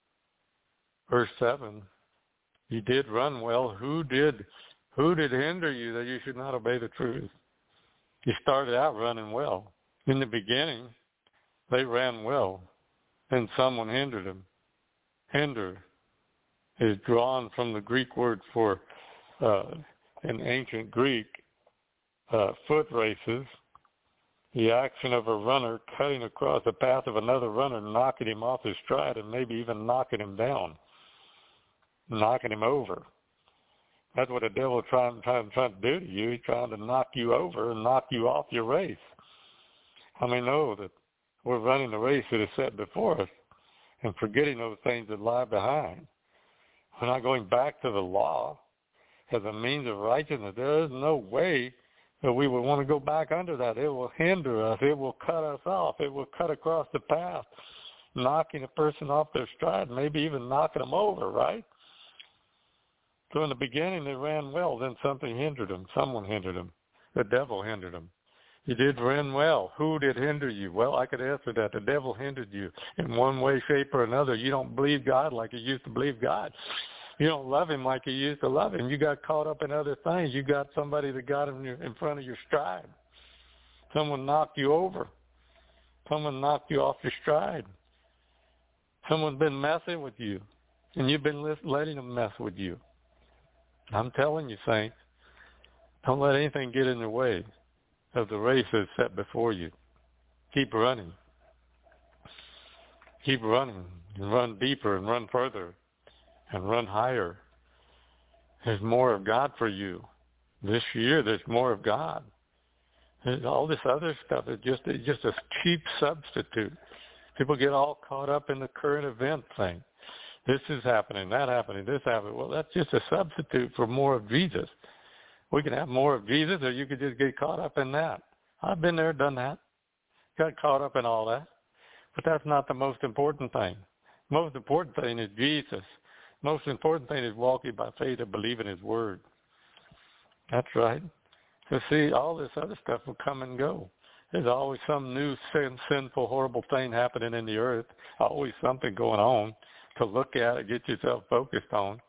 A: Verse seven. You did run well. Who did? Who did hinder you that you should not obey the truth? You started out running well. In the beginning, they ran well, and someone hindered them. Hinder is drawn from the Greek word for, uh, in ancient Greek, uh, foot races, the action of a runner cutting across the path of another runner, knocking him off his stride, and maybe even knocking him down, knocking him over. That's what the devil is trying, trying, trying to do to you. He's trying to knock you over and knock you off your race. I mean, know that we're running the race that is set before us and forgetting those things that lie behind. We're not going back to the law as a means of righteousness. There is no way that we would want to go back under that. It will hinder us. It will cut us off. It will cut across the path, knocking a person off their stride, maybe even knocking them over, right? So in the beginning, they ran well. Then something hindered them. Someone hindered them. The devil hindered them. You did run well. Who did hinder you? Well, I could answer that. The devil hindered you in one way, shape, or another. You don't believe God like you used to believe God. You don't love him like you used to love him. You got caught up in other things. You got somebody that got in, your, in front of your stride. Someone knocked you over. Someone knocked you off your stride. Someone's been messing with you, and you've been letting them mess with you. I'm telling you, saints, don't let anything get in the way of the race that's set before you. Keep running. keep running and run deeper and run further and run higher. There's more of God for you. This year, there's more of God. There's all this other stuff is just, it's just a cheap substitute. People get all caught up in the current event thing. This is happening, that happening, this happening. Well, that's just a substitute for more of Jesus. We can have more of Jesus, or you could just get caught up in that. I've been there, done that. Got caught up in all that. But that's not the most important thing. Most important thing is Jesus. Most important thing is walking by faith and believing his word. That's right. So see, all this other stuff will come and go. There's always some new sin, sinful, horrible thing happening in the earth. Always something going on to look at and get yourself focused on.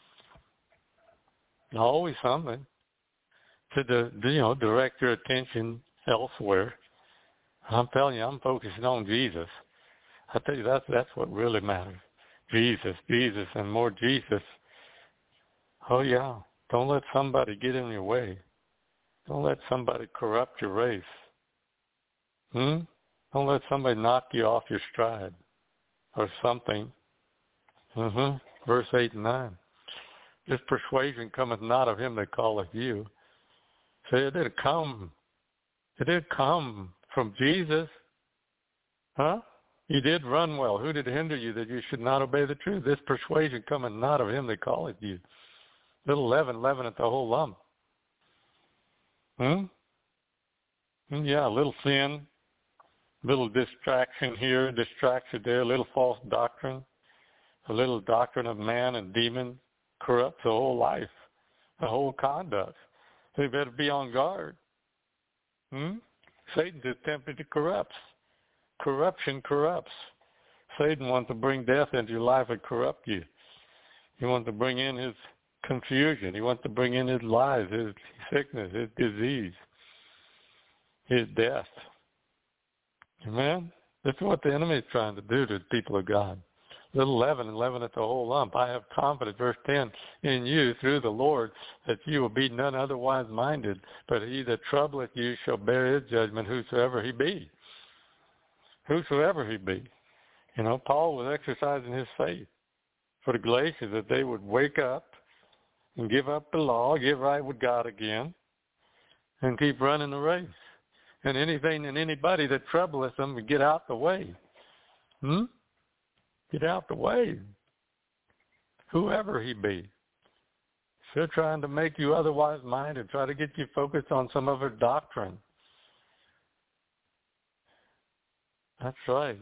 A: Always something to, the, you know, direct your attention elsewhere. I'm telling you, I'm focusing on Jesus. I tell you, that's that's what really matters. Jesus, Jesus, and more Jesus. Oh yeah, don't let somebody get in your way. Don't let somebody corrupt your race. Hmm? Don't let somebody knock you off your stride or something. Mm-hmm. Verse eight and nine. This persuasion cometh not of him that calleth you. So it did come. It did come from Jesus. Huh? You did run well. Who did hinder you that you should not obey the truth? This persuasion cometh not of him that calleth you. Little leaven, leaven at the whole lump. Hmm? Yeah, a little sin, little distraction here, distraction there, a little false doctrine, a little doctrine of man and demon corrupts the whole life, the whole conduct. So you better be on guard. Hmm? Satan is tempted to corrupt. Corruption corrupts. Satan wants to bring death into your life and corrupt you. He wants to bring in his confusion. He wants to bring in his lies, his sickness, his disease, his death. Amen? This is what the enemy is trying to do to the people of God. Little leaven and leaven at the whole lump. I have confidence, verse ten, in you through the Lord, that you will be none otherwise minded, but he that troubleth you shall bear his judgment, whosoever he be. Whosoever he be. You know, Paul was exercising his faith for the Galatians that they would wake up and give up the law, get right with God again, and keep running the race. And anything and anybody that troubleth them would get out the way. Hmm? Get out the way. Whoever he be. They're trying to make you otherwise minded, try to get you focused on some other doctrine. That's right.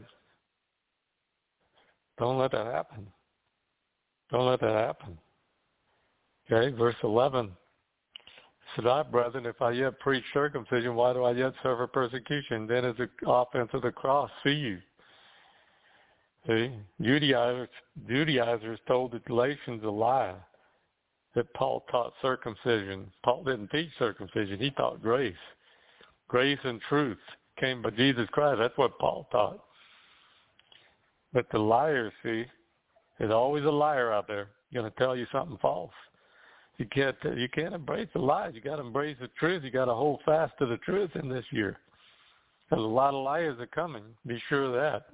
A: Don't let that happen. Don't let that happen. Okay, verse eleven. Said I, brethren, if I yet preach circumcision, why do I yet suffer persecution? Then is the offense of the cross seized. See, Judaizers, Judaizers told the Galatians a lie that Paul taught circumcision. Paul didn't teach circumcision. He taught grace. Grace and truth came by Jesus Christ. That's what Paul taught. But the liars, see, there's always a liar out there going to tell you something false. You can't you can't embrace the lies. You got to embrace the truth. You got to hold fast to the truth in this year. Because a lot of liars are coming. Be sure of that.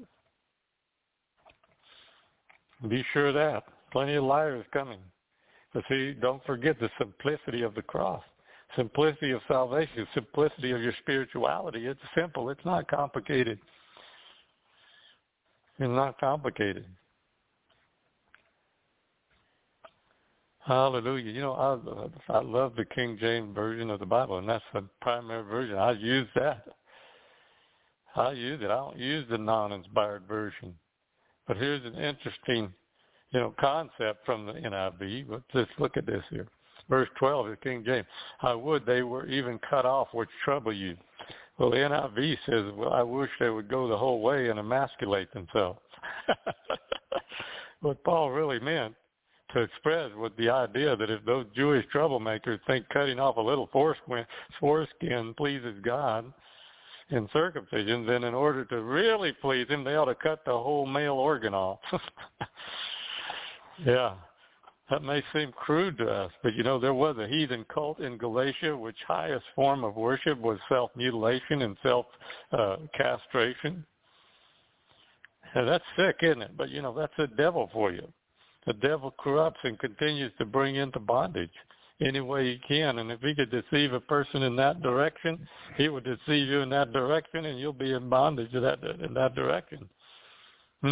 A: Be sure of that. Plenty of liars coming. But see, don't forget the simplicity of the cross. Simplicity of salvation. Simplicity of your spirituality. It's simple. It's not complicated. It's not complicated. Hallelujah. You know, I, I love the King James Version of the Bible, and that's the primary version. I use that. I use it. I don't use the non-inspired version. But here's an interesting, you know, concept from the N I V. Let's just look at this here. Verse twelve of the King James. I would they were even cut off which trouble you. Well, the N I V says, well, I wish they would go the whole way and emasculate themselves. What Paul really meant to express was the idea that if those Jewish troublemakers think cutting off a little foreskin, foreskin pleases God in circumcision, then in order to really please him, they ought to cut the whole male organ off. Yeah, that may seem crude to us, but you know, there was a heathen cult in Galatia which highest form of worship was self-mutilation and self-castration. Now, that's sick, isn't it? But, you know, that's the devil for you. The devil corrupts and continues to bring into bondage any way he can. And if he could deceive a person in that direction, he would deceive you in that direction, and you'll be in bondage in that, in that direction. Hmm?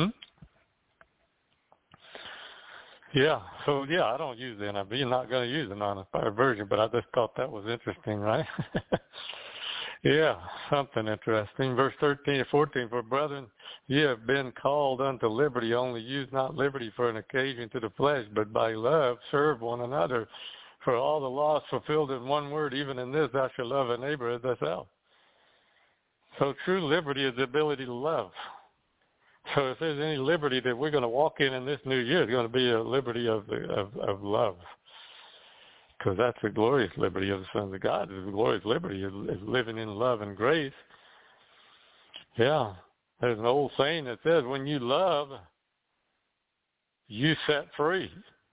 A: Yeah. So, yeah, I don't use the N I V. I'm not going to use the non-inspired version, but I just thought that was interesting, right? Yeah, something interesting. Verse thirteen and fourteen, for brethren, ye have been called unto liberty, only use not liberty for an occasion to the flesh, but by love serve one another. For all the law is fulfilled in one word, even in this, thou shalt love a neighbor as thyself. So true liberty is the ability to love. So if there's any liberty that we're going to walk in in this new year, it's going to be a liberty of, of, of love. Because that's the glorious liberty of the sons of God. The glorious liberty is, is living in love and grace. Yeah. There's an old saying that says, when you love, you set free.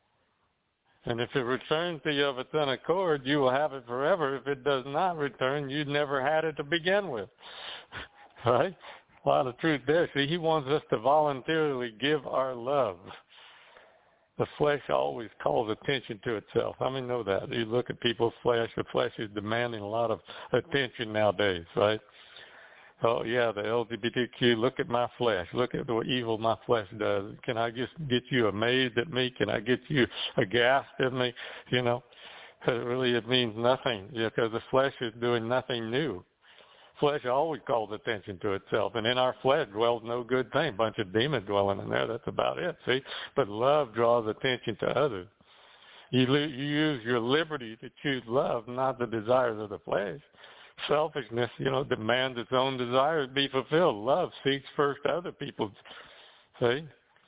A: And if it returns to you of its own accord, you will have it forever. If it does not return, you never had it to begin with. Right? A lot of truth there. See, he wants us to voluntarily give our love. The flesh always calls attention to itself. I mean, know that. You look at people's flesh, the flesh is demanding a lot of attention nowadays, right? Oh, yeah, the L G B T Q, look at my flesh. Look at what evil my flesh does. Can I just get you amazed at me? Can I get you aghast at me? You know, it really, it means nothing, yeah, because the flesh is doing nothing new. Flesh always calls attention to itself, and in our flesh dwells no good thing. A bunch of demons dwelling in there, that's about it, see? But love draws attention to others. You, you use your liberty to choose love, not the desires of the flesh. Selfishness, you know, demands its own desires be fulfilled. Love seeks first other people's, see?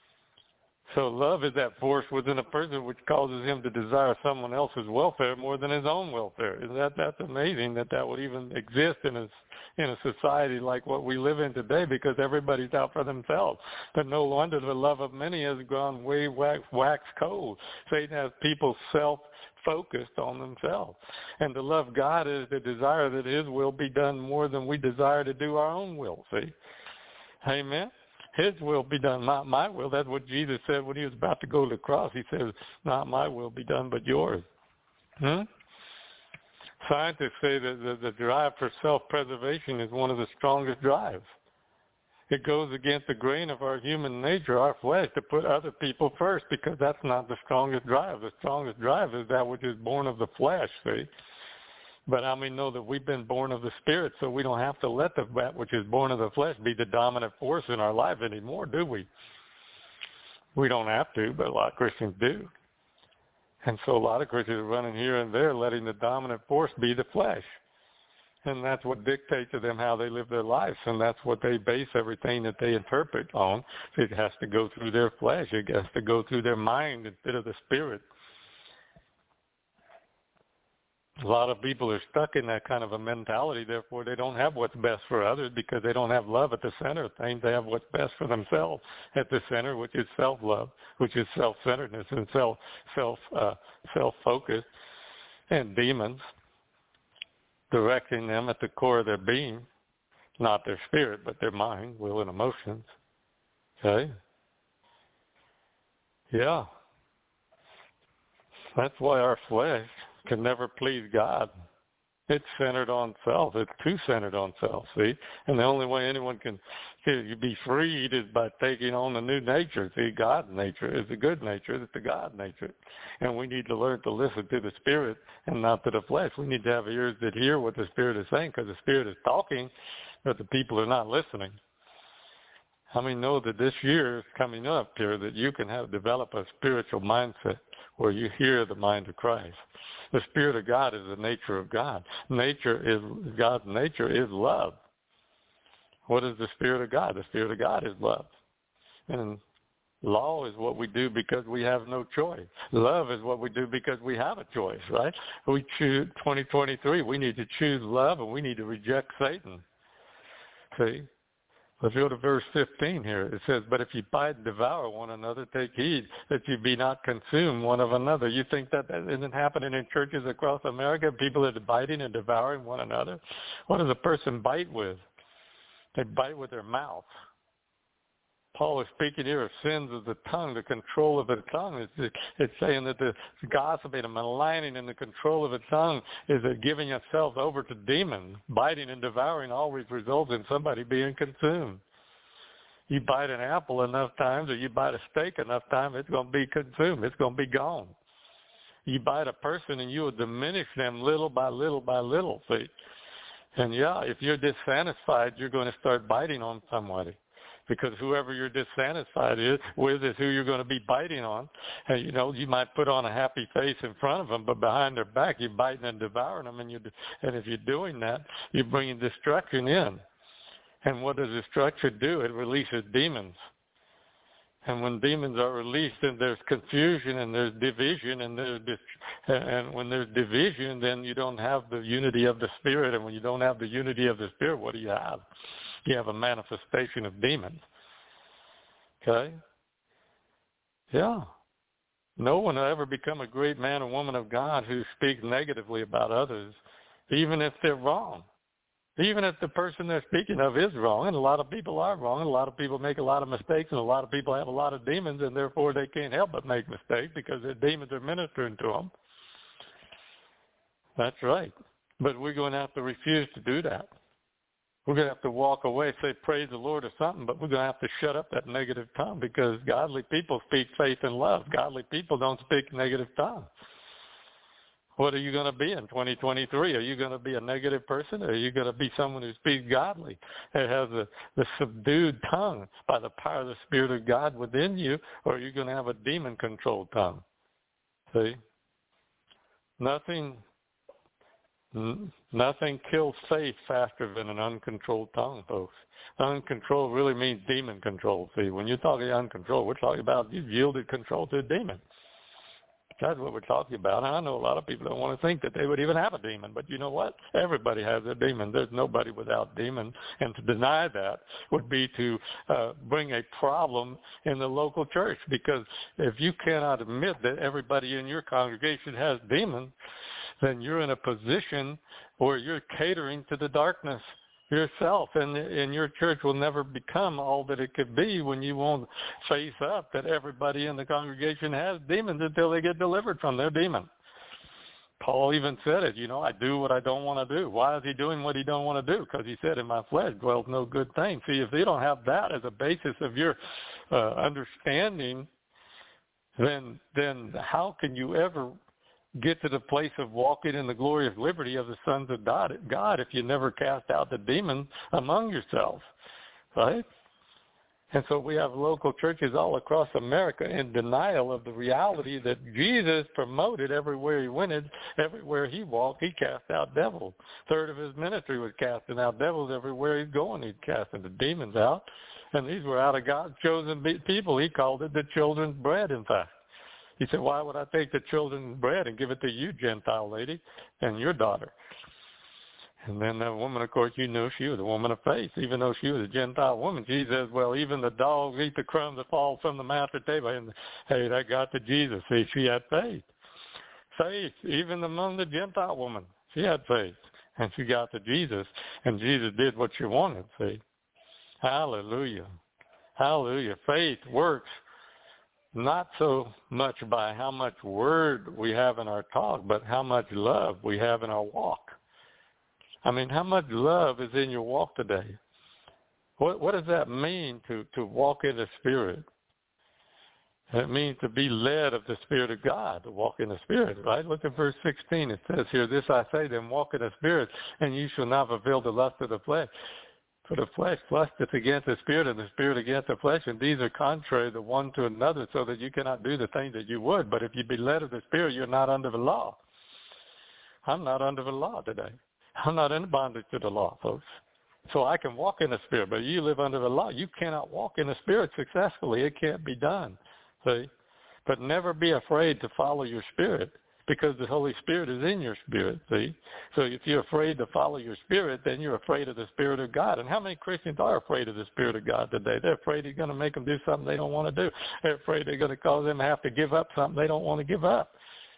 A: So love is that force within a person which causes him to desire someone else's welfare more than his own welfare. Isn't that, that's amazing that that would even exist in a, in a society like what we live in today, because everybody's out for themselves. But no wonder the love of many has gone way wax, wax cold. Satan has people self-focused on themselves. And to love God is to desire that his will be done more than we desire to do our own will, see? Amen? His will be done, not my will. That's what Jesus said when he was about to go to the cross. He says, not my will be done, but yours. Hmm? Scientists say that the, the drive for self-preservation is one of the strongest drives. It goes against the grain of our human nature, our flesh, to put other people first, because that's not the strongest drive. The strongest drive is that which is born of the flesh, see? But I mean, know that we've been born of the Spirit, so we don't have to let the, that which is born of the flesh be the dominant force in our life anymore, do we? We don't have to, but a lot of Christians do. And so a lot of Christians are running here and there, letting the dominant force be the flesh. And that's what dictates to them how they live their lives, and that's what they base everything that they interpret on. It has to go through their flesh. It has to go through their mind instead of the Spirit. A lot of people are stuck in that kind of a mentality. Therefore, they don't have what's best for others because they don't have love at the center of things. They have what's best for themselves at the center, which is self-love, which is self-centeredness and self, self, uh, self-focus, and demons directing them at the core of their being, not their spirit, but their mind, will, and emotions. Okay? Yeah. That's why our flesh can never please God. It's centered on self. It's too centered on self, see? And the only way anyone can see, be freed is by taking on the new nature. See, God's nature is the good nature. It's the God nature. And we need to learn to listen to the Spirit and not to the flesh. We need to have ears that hear what the Spirit is saying, because the Spirit is talking, but the people are not listening. I mean, know that this year is coming up here that you can have develop a spiritual mindset where you hear the mind of Christ. The Spirit of God is the nature of God. Nature is, God's nature is love. What is the Spirit of God? The Spirit of God is love. And law is what we do because we have no choice. Love is what we do because we have a choice, right? We choose twenty twenty-three. We need to choose love, and we need to reject Satan. See? Let's go to verse fifteen here. It says, but if you bite and devour one another, take heed that you be not consumed one of another. You think that that isn't happening in churches across America? People are biting and devouring one another. What does a person bite with? They bite with their mouth. Paul is speaking here of sins of the tongue, the control of the tongue. It's, it's saying that the gossiping and maligning and the control of the tongue is that giving yourself over to demons. Biting and devouring always results in somebody being consumed. You bite an apple enough times, or you bite a steak enough times, it's going to be consumed. It's going to be gone. You bite a person and you will diminish them little by little by little, see. And yeah, if you're dissatisfied, you're going to start biting on somebody. Because whoever you're dissatisfied is, with is who you're going to be biting on. And, you know, you might put on a happy face in front of them, but behind their back, you're biting and devouring them. And, you, and if you're doing that, you're bringing destruction in. And what does destruction do? It releases demons. And when demons are released, then there's confusion and there's division, and there's and when there's division, then you don't have the unity of the Spirit. And when you don't have the unity of the Spirit, what do you have? You have a manifestation of demons. Okay? Yeah. No one will ever become a great man or woman of God who speaks negatively about others, even if they're wrong. Even if the person they're speaking of is wrong, and a lot of people are wrong, and a lot of people make a lot of mistakes, and a lot of people have a lot of demons, and therefore they can't help but make mistakes because their demons are ministering to them. That's right. But we're going to have to refuse to do that. We're going to have to walk away, say praise the Lord or something, but we're going to have to shut up that negative tongue, because godly people speak faith and love. Godly people don't speak negative tongue. What are you going to be in twenty twenty-three? Are you going to be a negative person, or are you going to be someone who speaks godly and has a, the subdued tongue by the power of the Spirit of God within you, or are you going to have a demon-controlled tongue? See? Nothing, n- nothing kills faith faster than an uncontrolled tongue, folks. Uncontrolled really means demon-controlled. See, when you're talking uncontrolled, we're talking about you've yielded control to a demon. That's what we're talking about. I know a lot of people don't want to think that they would even have a demon, but you know what? Everybody has a demon. There's nobody without demon, and to deny that would be to uh, bring a problem in the local church, because if you cannot admit that everybody in your congregation has demons, then you're in a position where you're catering to the darkness yourself, and and your church will never become all that it could be when you won't face up that everybody in the congregation has demons until they get delivered from their demon. Paul even said it, you know, I do what I don't want to do. Why is he doing what he don't want to do? Because he said, in my flesh dwells no good thing. See, if you don't have that as a basis of your uh, understanding, then then how can you ever get to the place of walking in the glorious liberty of the sons of God, God if you never cast out the demon among yourselves, right? And so we have local churches all across America in denial of the reality that Jesus promoted everywhere he went. Everywhere he walked, he cast out devils. Third of his ministry was casting out devils. Everywhere he's going, he's casting the demons out. And these were out of God's chosen people. He called it the children's bread, in fact. He said, why would I take the children's bread and give it to you, Gentile lady, and your daughter? And then that woman, of course, you knew she was a woman of faith, even though she was a Gentile woman. She says, well, even the dogs eat the crumbs that fall from the master table. And, hey, that got to Jesus. See, she had faith. Faith, even among the Gentile woman, she had faith. And she got to Jesus, and Jesus did what she wanted, see. Hallelujah. Hallelujah. Faith works. Not so much by how much word we have in our talk, but how much love we have in our walk. I mean, how much love is in your walk today? What what does that mean to, to walk in the Spirit? It means to be led of the Spirit of God, to walk in the Spirit, right? Look at verse sixteen. It says here, this I say, then walk in the Spirit, and you shall not fulfill the lust of the flesh. For the flesh lusteth against the Spirit, and the Spirit against the flesh, and these are contrary the one to another, so that you cannot do the things that you would. But if you be led of the Spirit, you're not under the law. I'm not under the law today. I'm not in bondage to the law, folks. So I can walk in the Spirit, but you live under the law. You cannot walk in the Spirit successfully. It can't be done. See? But never be afraid to follow your Spirit, because the Holy Spirit is in your spirit, see? So if you're afraid to follow your spirit, then you're afraid of the Spirit of God. And how many Christians are afraid of the Spirit of God today? They're afraid he's going to make them do something they don't want to do. They're afraid they're going to cause them to have to give up something they don't want to give up.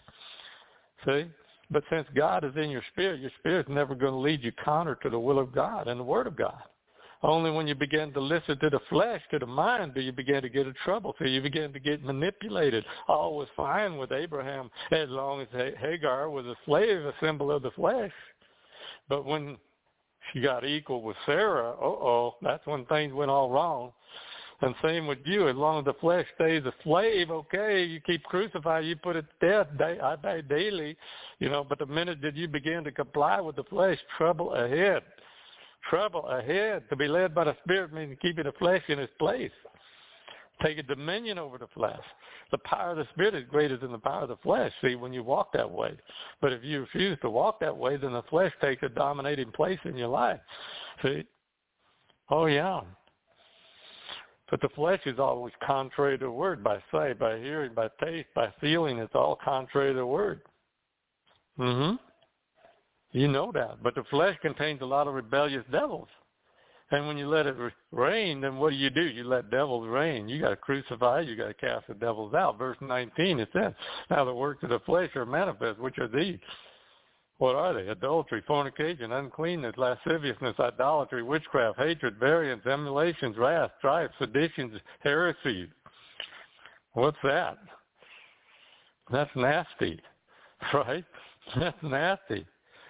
A: See? But since God is in your spirit, your spirit's never going to lead you counter to the will of God and the Word of God. Only when you begin to listen to the flesh, to the mind, do you begin to get in trouble. So you begin to get manipulated. All was fine with Abraham as long as Hagar was a slave, a symbol of the flesh. But when she got equal with Sarah, uh-oh, that's when things went all wrong. And same with you. As long as the flesh stays a slave, okay, you keep crucified, you put it to death. I die daily, you know. But the minute that you begin to comply with the flesh, trouble ahead. Trouble ahead. To be led by the Spirit means keeping the flesh in its place. Taking dominion over the flesh. The power of the Spirit is greater than the power of the flesh, see, when you walk that way. But if you refuse to walk that way, then the flesh takes a dominating place in your life. See? Oh, yeah. But the flesh is always contrary to the word, by sight, by hearing, by taste, by feeling. It's all contrary to the word. Mm-hmm. You know that. But the flesh contains a lot of rebellious devils. And when you let it reign, then what do you do? You let devils reign. You got to crucify. You got to cast the devils out. Verse nineteen, it says, now the works of the flesh are manifest, which are these. What are they? Adultery, fornication, uncleanness, lasciviousness, idolatry, witchcraft, hatred, variance, emulations, wrath, strife, seditions, heresies. What's that? That's nasty, right? That's nasty.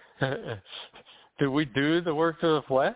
A: Do we do the works of the flesh?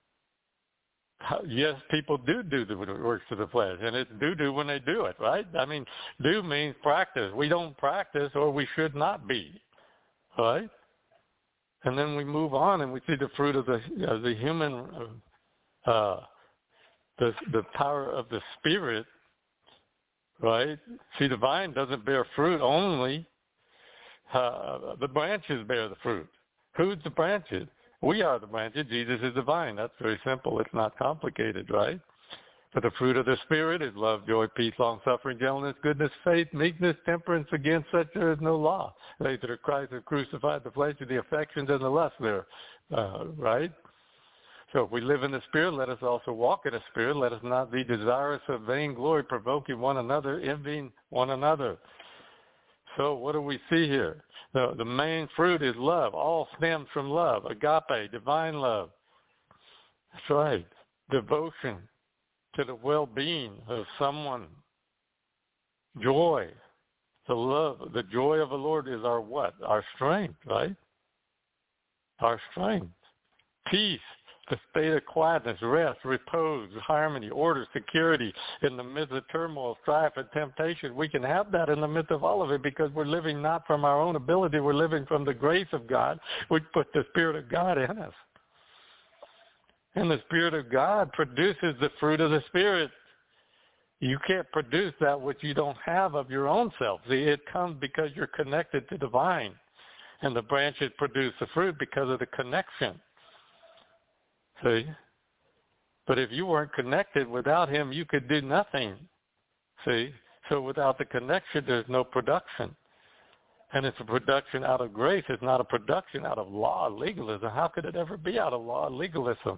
A: Yes, people do do the works of the flesh, and it's do-do when they do it, right? I mean, do means practice. We don't practice, or we should not be, right? And then we move on, and we see the fruit of the of the human, uh, the the power of the Spirit, right? See, the vine doesn't bear fruit only. Uh, the branches bear the fruit. Who's the branches? We are the branches. Jesus is the vine. That's very simple. It's not complicated, right? But the fruit of the Spirit is love, joy, peace, long-suffering, gentleness, goodness, faith, meekness, temperance. Against such there is no law. They that are Christ have crucified the flesh of the affections and the lust there, uh, right? So if we live in the Spirit, let us also walk in the Spirit. Let us not be desirous of vainglory, provoking one another, envying one another. So what do we see here? The, the main fruit is love. All stems from love. Agape, divine love. That's right. Devotion to the well-being of someone. Joy. The love, the joy of the Lord is our what? Our strength, right? Our strength. Peace. The state of quietness, rest, repose, harmony, order, security in the midst of turmoil, strife, and temptation. We can have that in the midst of all of it because we're living not from our own ability. We're living from the grace of God, which put the Spirit of God in us. And the Spirit of God produces the fruit of the Spirit. You can't produce that which you don't have of your own self. See, it comes because you're connected to the vine. And the branches produce the fruit because of the connection. See? But if you weren't connected without him, you could do nothing. See? So without the connection, there's no production. And it's a production out of grace. It's not a production out of law, legalism. How could it ever be out of law, legalism?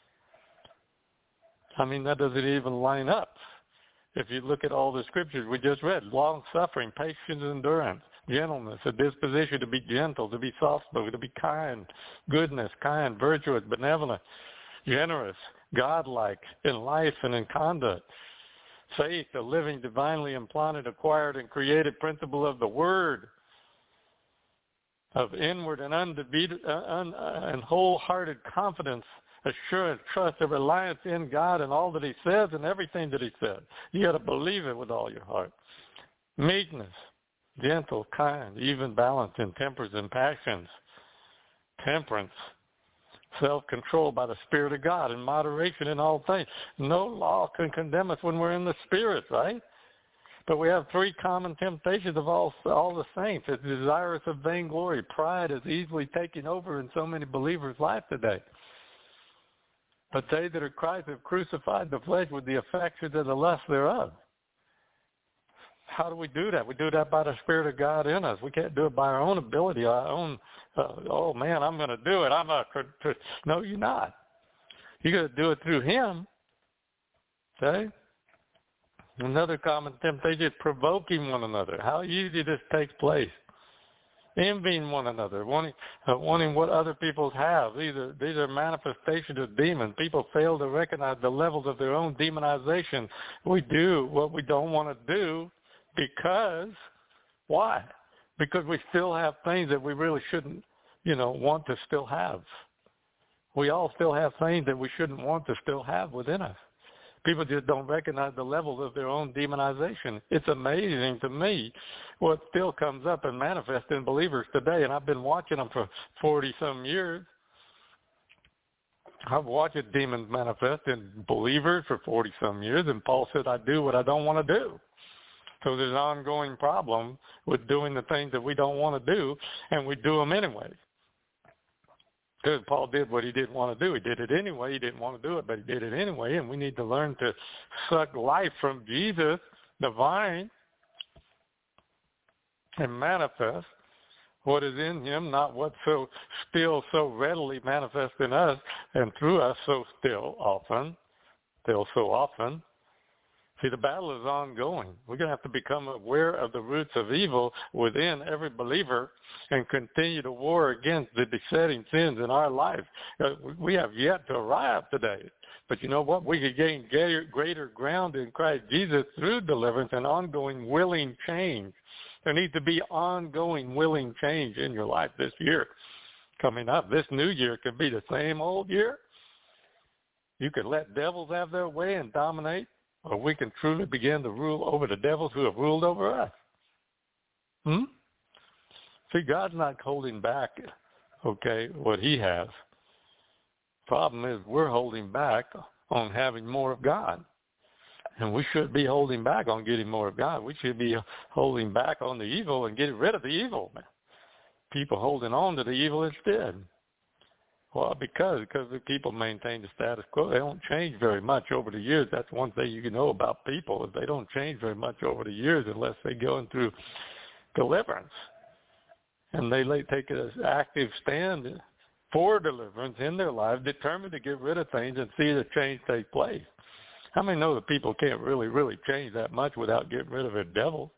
A: I mean, that doesn't even line up. If you look at all the scriptures we just read, long-suffering, patience, endurance, gentleness, a disposition to be gentle, to be soft-spoken, to be kind, goodness, kind, virtuous, benevolent, generous, godlike in life and in conduct. Faith, a living, divinely implanted, acquired, and created principle of the Word, of inward and undefeated, uh, un, uh, and wholehearted confidence, assurance, trust, and reliance in God and all that he says and everything that he says. You got to believe it with all your heart. Meekness, gentle, kind, even balanced in tempers and passions. Temperance, self-control by the Spirit of God, and moderation in all things. No law can condemn us when we're in the Spirit, right? But we have three common temptations of all all the saints. It's desirous of vainglory. Pride is easily taking over in so many believers' life today. But they that are Christ have crucified the flesh with the affections and the lust thereof. How do we do that? We do that by the Spirit of God in us. We can't do it by our own ability, our own, uh, oh man, I'm going to do it. I'm a, no, you're not. You're going to do it through him. Okay? Another common temptation is provoking one another. How easy this takes place. envying one another, wanting uh, wanting what other people have. These are, these are manifestations of demons. People fail to recognize the levels of their own demonization. We do what we don't want to do because, why? Because we still have things that we really shouldn't, you know, want to still have. We all still have things that we shouldn't want to still have within us. People just don't recognize the levels of their own demonization. It's amazing to me what still comes up and manifests in believers today, and I've been watching them for forty-some years. I've watched demons manifest in believers for forty-some years, and Paul said, I do what I don't want to do. So there's an ongoing problem with doing the things that we don't want to do, and we do them anyway. Because Paul did what he didn't want to do. He did it anyway. He didn't want to do it, but he did it anyway. And we need to learn to suck life from Jesus, the vine, and manifest what is in him, not what so still so readily manifests in us and through us so still often, still so often. See, the battle is ongoing. We're going to have to become aware of the roots of evil within every believer and continue to war against the besetting sins in our life. We have yet to arrive today. But you know what? We can gain greater ground in Christ Jesus through deliverance and ongoing willing change. There needs to be ongoing willing change in your life this year coming up. This new year could be the same old year. You could let devils have their way and dominate, or we can truly begin to rule over the devils who have ruled over us. Hmm? See, God's not holding back, okay, what he has. Problem is we're holding back on having more of God. And we should be holding back on getting more of God. We should be holding back on the evil and getting rid of the evil. People holding on to the evil instead. Well, because because the people maintain the status quo. They don't change very much over the years. That's one thing you can know about people, is they don't change very much over the years unless they're going through deliverance. And they take an active stand for deliverance in their life, determined to get rid of things and see the change take place. How many know that people can't really, really change that much without getting rid of their devil?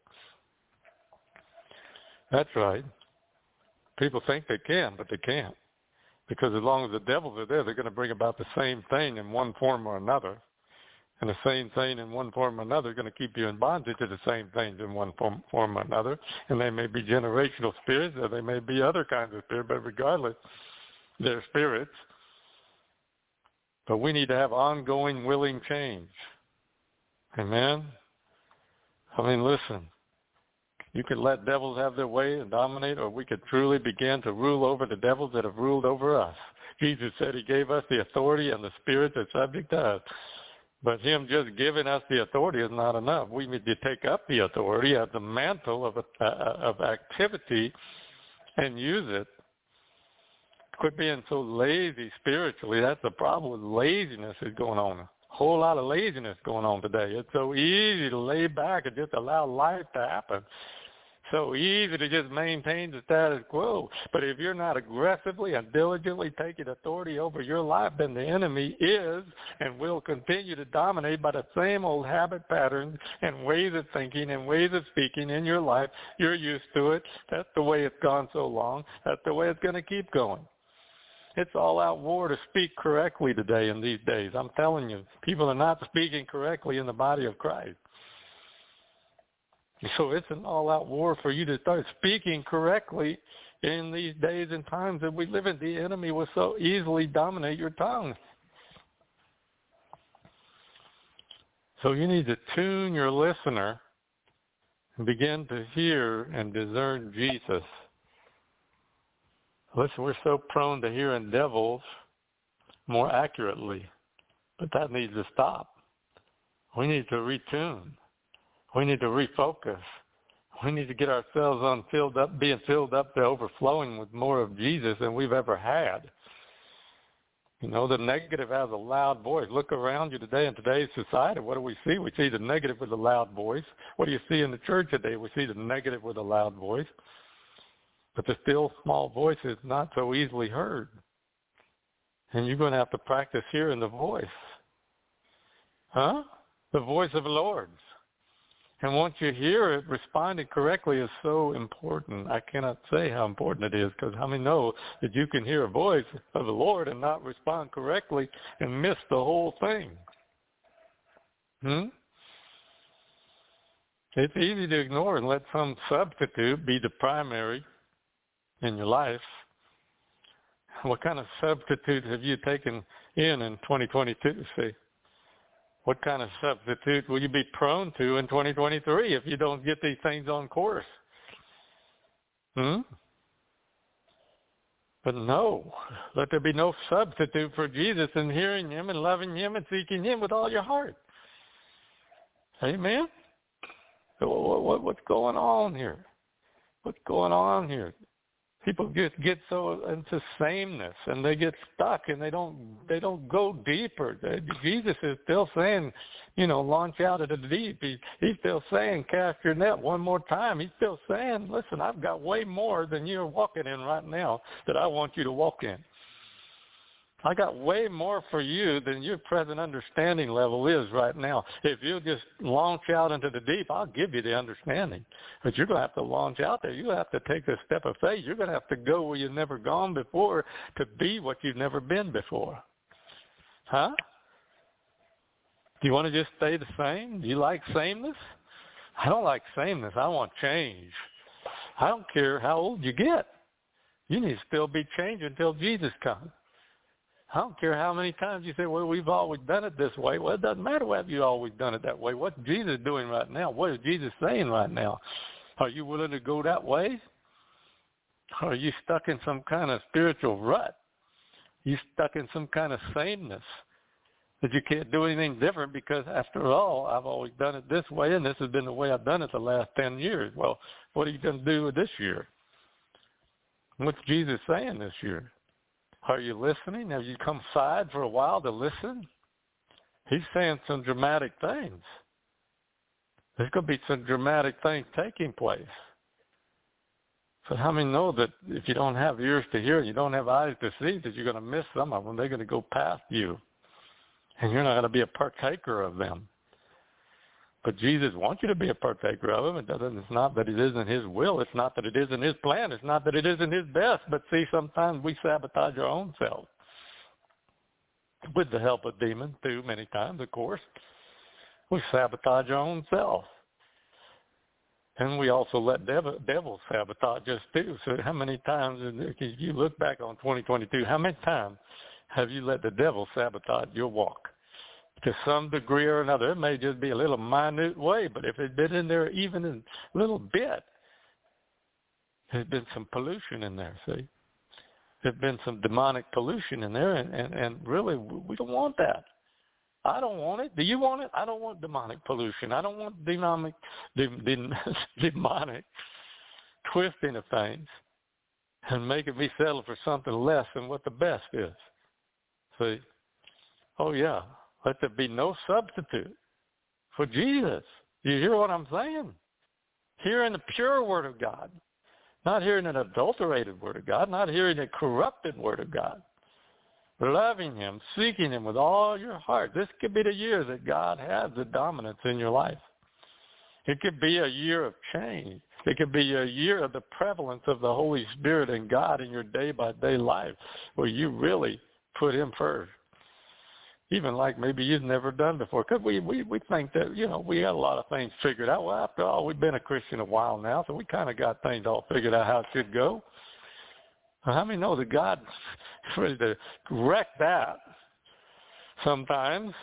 A: That's right. People think they can, but they can't. Because as long as the devils are there, they're going to bring about the same thing in one form or another. And the same thing in one form or another is going to keep you in bondage to the same things in one form, form or another. And they may be generational spirits, or they may be other kinds of spirits, but regardless, they're spirits. But we need to have ongoing willing change. Amen? I mean, listen. You could let devils have their way and dominate, or we could truly begin to rule over the devils that have ruled over us. Jesus said he gave us the authority, and the spirits are subject to us. But him just giving us the authority is not enough. We need to take up the authority as the mantle of, uh, of activity and use it. Quit being so lazy spiritually. That's the problem with laziness is going on. A whole lot of laziness going on today. It's so easy to lay back and just allow life to happen. So easy to just maintain the status quo. But if you're not aggressively and diligently taking authority over your life, then the enemy is and will continue to dominate by the same old habit patterns and ways of thinking and ways of speaking in your life. You're used to it. That's the way it's gone so long. That's the way it's going to keep going. It's all-out war to speak correctly today in these days. I'm telling you, people are not speaking correctly in the body of Christ. So it's an all-out war for you to start speaking correctly in these days and times that we live in. The enemy will so easily dominate your tongue. So you need to tune your listener and begin to hear and discern Jesus. Listen, we're so prone to hearing devils more accurately, but that needs to stop. We need to retune. We need to refocus. We need to get ourselves on filled up, being filled up to overflowing with more of Jesus than we've ever had. You know, the negative has a loud voice. Look around you today in today's society. What do we see? We see the negative with a loud voice. What do you see in the church today? We see the negative with a loud voice. But the still small voice is not so easily heard. And you're going to have to practice hearing the voice. Huh? The voice of the Lord. And once you hear it, responding correctly is so important. I cannot say how important it is, because how many know that you can hear a voice of the Lord and not respond correctly and miss the whole thing? Hmm? It's easy to ignore and let some substitute be the primary in your life. What kind of substitute have you taken in in twenty twenty-two, see? What kind of substitute will you be prone to in twenty twenty-three if you don't get these things on course? Hmm? But no, let there be no substitute for Jesus in hearing him and loving him and seeking him with all your heart. Amen? So what, what, what's going on here? What's going on here? People get get so into sameness, and they get stuck, and they don't they don't go deeper. Jesus is still saying, you know, launch out into the deep. He, he's still saying, cast your net one more time. He's still saying, listen, I've got way more than you're walking in right now that I want you to walk in. I got way more for you than your present understanding level is right now. If you just launch out into the deep, I'll give you the understanding. But you're going to have to launch out there. You're going to have to take a step of faith. You're going to have to go where you've never gone before to be what you've never been before. Huh? Do you want to just stay the same? Do you like sameness? I don't like sameness. I want change. I don't care how old you get. You need to still be changing until Jesus comes. I don't care how many times you say, well, we've always done it this way. Well, it doesn't matter whether you've always done it that way. What's Jesus doing right now? What is Jesus saying right now? Are you willing to go that way? Or are you stuck in some kind of spiritual rut? You stuck in some kind of sameness that you can't do anything different because, after all, I've always done it this way, and this has been the way I've done it the last ten years. Well, what are you going to do with this year? What's Jesus saying this year? Are you listening? Have you come aside for a while to listen? He's saying some dramatic things. There's going to be some dramatic things taking place. So how many know that if you don't have ears to hear, you don't have eyes to see, that you're going to miss some of them? They're going to go past you, and you're not going to be a partaker of them. But Jesus wants you to be a partaker of them. It doesn't, it's not that it isn't his will. It's not that it isn't his plan. It's not that it isn't his best. But see, sometimes we sabotage our own selves with the help of demons, too, many times, of course. We sabotage our own self. And we also let devil, devil sabotage us, too. So how many times, if you look back on twenty twenty-two, how many times have you let the devil sabotage your walk? To some degree or another. It may just be a little minute way, but if it's been in there even a little bit, there's been some pollution in there, see? There's been some demonic pollution in there, and, and, and really, we don't want that. I don't want it. Do you want it? I don't want demonic pollution. I don't want demonic, de, de, demonic twisting of things and making me settle for something less than what the best is. See? Oh, yeah. Let there be no substitute for Jesus. You hear what I'm saying? Hearing the pure word of God, not hearing an adulterated word of God, not hearing a corrupted word of God. Loving him, seeking him with all your heart. This could be the year that God has the dominance in your life. It could be a year of change. It could be a year of the prevalence of the Holy Spirit and God in your day-by-day life, where you really put him first. Even like maybe you've never done before. Because we, we, we think that, you know, we got a lot of things figured out. Well, after all, we've been a Christian a while now, so we kind of got things all figured out how it should go. How many know that God is ready to wreck that sometimes?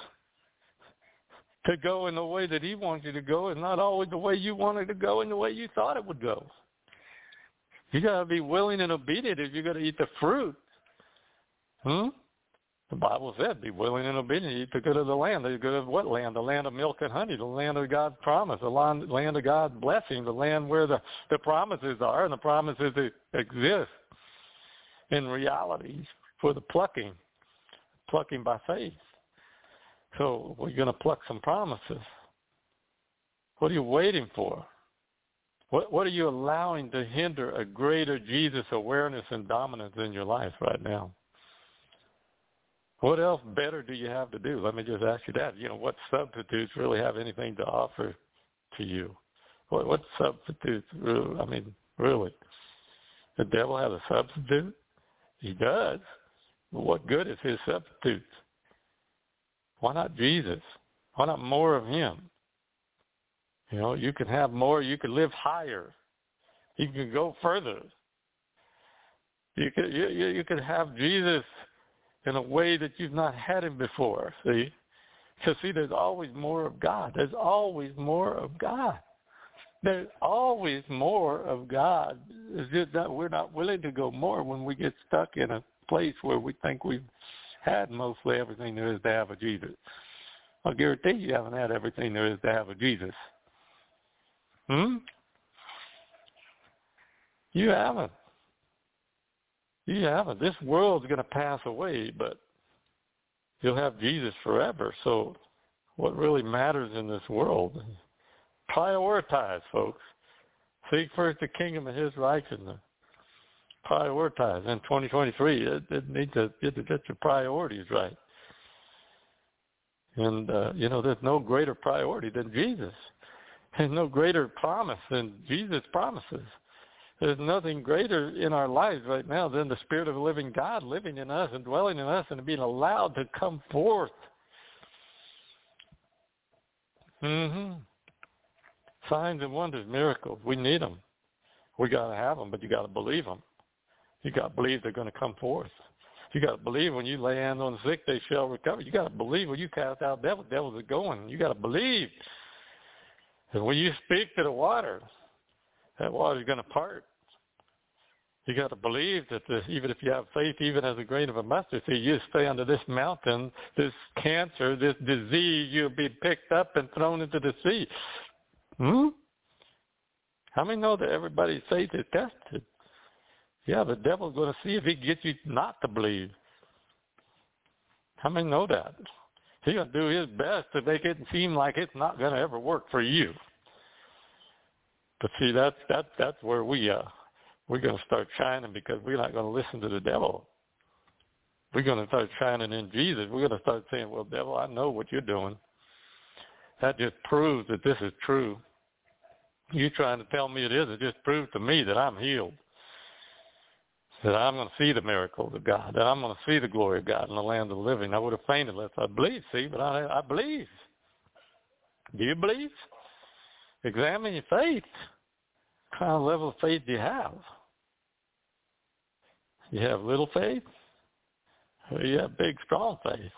A: To go in the way that he wants you to go is not always the way you wanted to go and the way you thought it would go. You got to be willing and obedient if you're going to eat the fruit. Hmm? The Bible said, be willing and obedient, eat the good of the land. The good of what land? The land of milk and honey, the land of God's promise, the land, land of God's blessing, the land where the, the promises are, and the promises exist in reality for the plucking, plucking by faith. So we're going to pluck some promises. What are you waiting for? What, what are you allowing to hinder a greater Jesus awareness and dominance in your life right now? What else better do you have to do? Let me just ask you that. You know, what substitutes really have anything to offer to you? What, what substitutes? I mean, really, the devil has a substitute? He does. But what good is his substitute? Why not Jesus? Why not more of him? You know, you can have more. You can live higher. You can go further. You could you, you, you could have Jesus in a way that you've not had him before. See, because see, there's always more of God. There's always more of God. There's always more of God. It's just that we're not willing to go more when we get stuck in a place where we think we've had mostly everything there is to have of Jesus. I guarantee you haven't had everything there is to have of Jesus. Hmm? You haven't. You haven't. This world's going to pass away, but you'll have Jesus forever. So what really matters in this world? Prioritize, folks. Seek first the kingdom and his righteousness. Prioritize. In twenty twenty-three, it, it needs to get, to get your priorities right. And, uh, you know, there's no greater priority than Jesus. There's no greater promise than Jesus' promises. There's nothing greater in our lives right now than the Spirit of the living God living in us and dwelling in us and being allowed to come forth. Mm-hmm. Signs and wonders, miracles. We need them. We got to have them, but you got to believe them. You got to believe they're going to come forth. You got to believe when you lay hands on the sick, they shall recover. You got to believe when you cast out devils, devils are going. You got to believe. And when you speak to the water, that water is going to part. You got to believe that the, even if you have faith, even as a grain of a mustard seed, you stay under this mountain, this cancer, this disease, you'll be picked up and thrown into the sea. Hmm? How many know that everybody's faith is tested? Yeah, the devil's going to see if he can get you not to believe. How many know that? He's going to do his best to make it seem like it's not going to ever work for you. But see, that's that that's where we uh we're going to start shining, because we're not going to listen to the devil. We're going to start shining in Jesus. We're going to start saying, "Well, devil, I know what you're doing. That just proves that this is true. You trying to tell me it is, it just proves to me that I'm healed. That I'm going to see the miracles of God, that I'm going to see the glory of God in the land of the living. I would have fainted unless I believed, see, but I, I believe. Do you believe? Examine your faith. What kind of level of faith do you have? You have little faith? Or you have big, strong faith?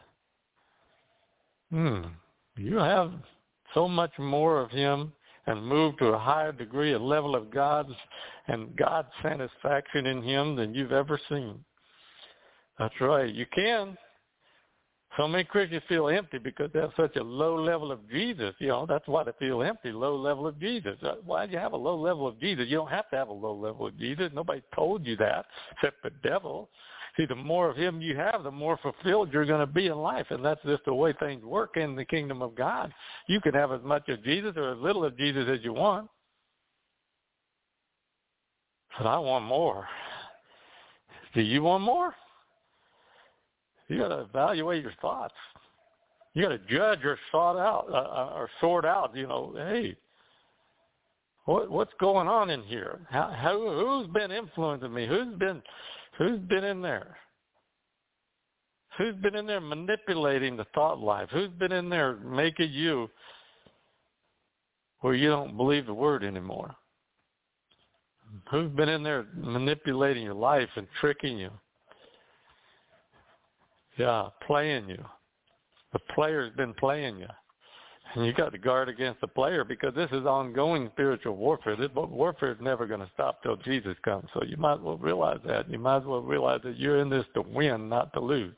A: Hmm. You have so much more of him and move to a higher degree, a level of God's and God's satisfaction in him than you've ever seen. That's right. You can. So many Christians feel empty because they have such a low level of Jesus. You know, that's why they feel empty, low level of Jesus. Why do you have a low level of Jesus? You don't have to have a low level of Jesus. Nobody told you that except the devil. See, the more of him you have, the more fulfilled you're going to be in life. And that's just the way things work in the kingdom of God. You can have as much of Jesus or as little of Jesus as you want. But I want more. Do you want more? You got to evaluate your thoughts. You got to judge or sort out, uh, or sort out. You know, hey, what what's going on in here? How, how who's been influencing me? Who's been who's been in there? Who's been in there manipulating the thought life? Who's been in there making you where you don't believe the word anymore? Who's been in there manipulating your life and tricking you? Yeah, playing you. The player's been playing you. And you got to guard against the player, because this is ongoing spiritual warfare. This warfare is never going to stop till Jesus comes. So you might as well realize that. You might as well realize that you're in this to win, not to lose.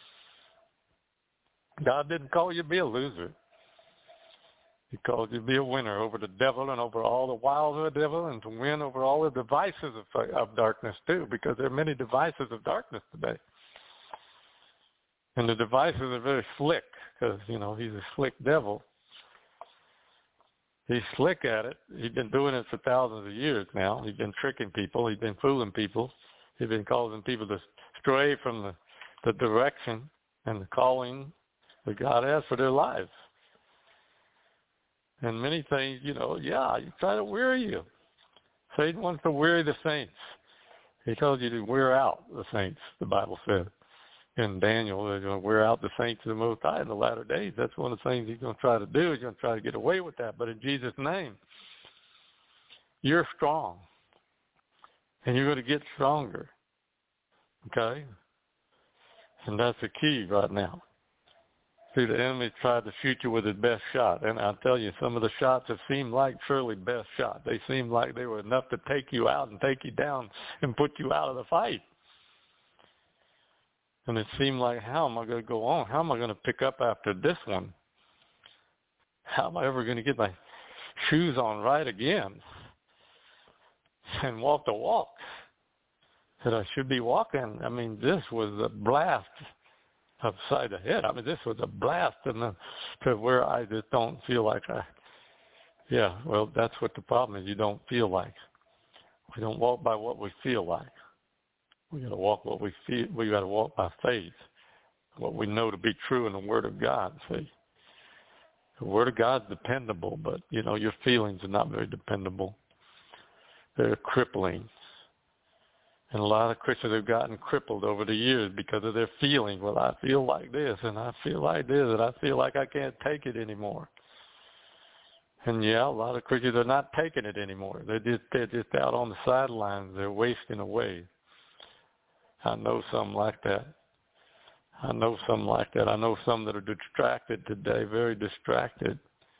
A: God didn't call you to be a loser. He called you to be a winner over the devil and over all the wiles of the devil, and to win over all the devices of, of darkness too, because there are many devices of darkness today. And the devices are very slick, because, you know, he's a slick devil. He's slick at it. He's been doing it for thousands of years now. He's been tricking people. He's been fooling people. He's been causing people to stray from the, the direction and the calling that God has for their lives. And many things, you know, yeah, you try to weary you. Satan wants to weary the saints. He tells you to wear out the saints, the Bible says. In Daniel, they're going to wear out the saints of the Most High in the latter days. That's one of the things he's going to try to do. He's going to try to get away with that. But in Jesus' name, you're strong. And you're going to get stronger. Okay? And that's the key right now. See, the enemy tried to shoot you with his best shot. And I'll tell you, some of the shots have seemed like Shirley's best shot. They seemed like they were enough to take you out and take you down and put you out of the fight. And it seemed like, how am I going to go on? How am I going to pick up after this one? How am I ever going to get my shoes on right again and walk the walk that I should be walking? I mean, this was a blast upside the head. I mean, this was a blast in the, to where I just don't feel like I, yeah, well, that's what the problem is. You don't feel like. We don't walk by what we feel like. We got to walk what we feel. We got to walk by faith, what we know to be true in the Word of God. See, the Word of God's dependable, but, you know, your feelings are not very dependable. They're crippling. And a lot of Christians have gotten crippled over the years because of their feelings. Well, I feel like this, and I feel like this, and I feel like I can't take it anymore. And yeah, a lot of Christians are not taking it anymore. They're just they're just out on the sidelines. They're wasting away. I know some like that. I know some like that. I know some that are distracted today, very distracted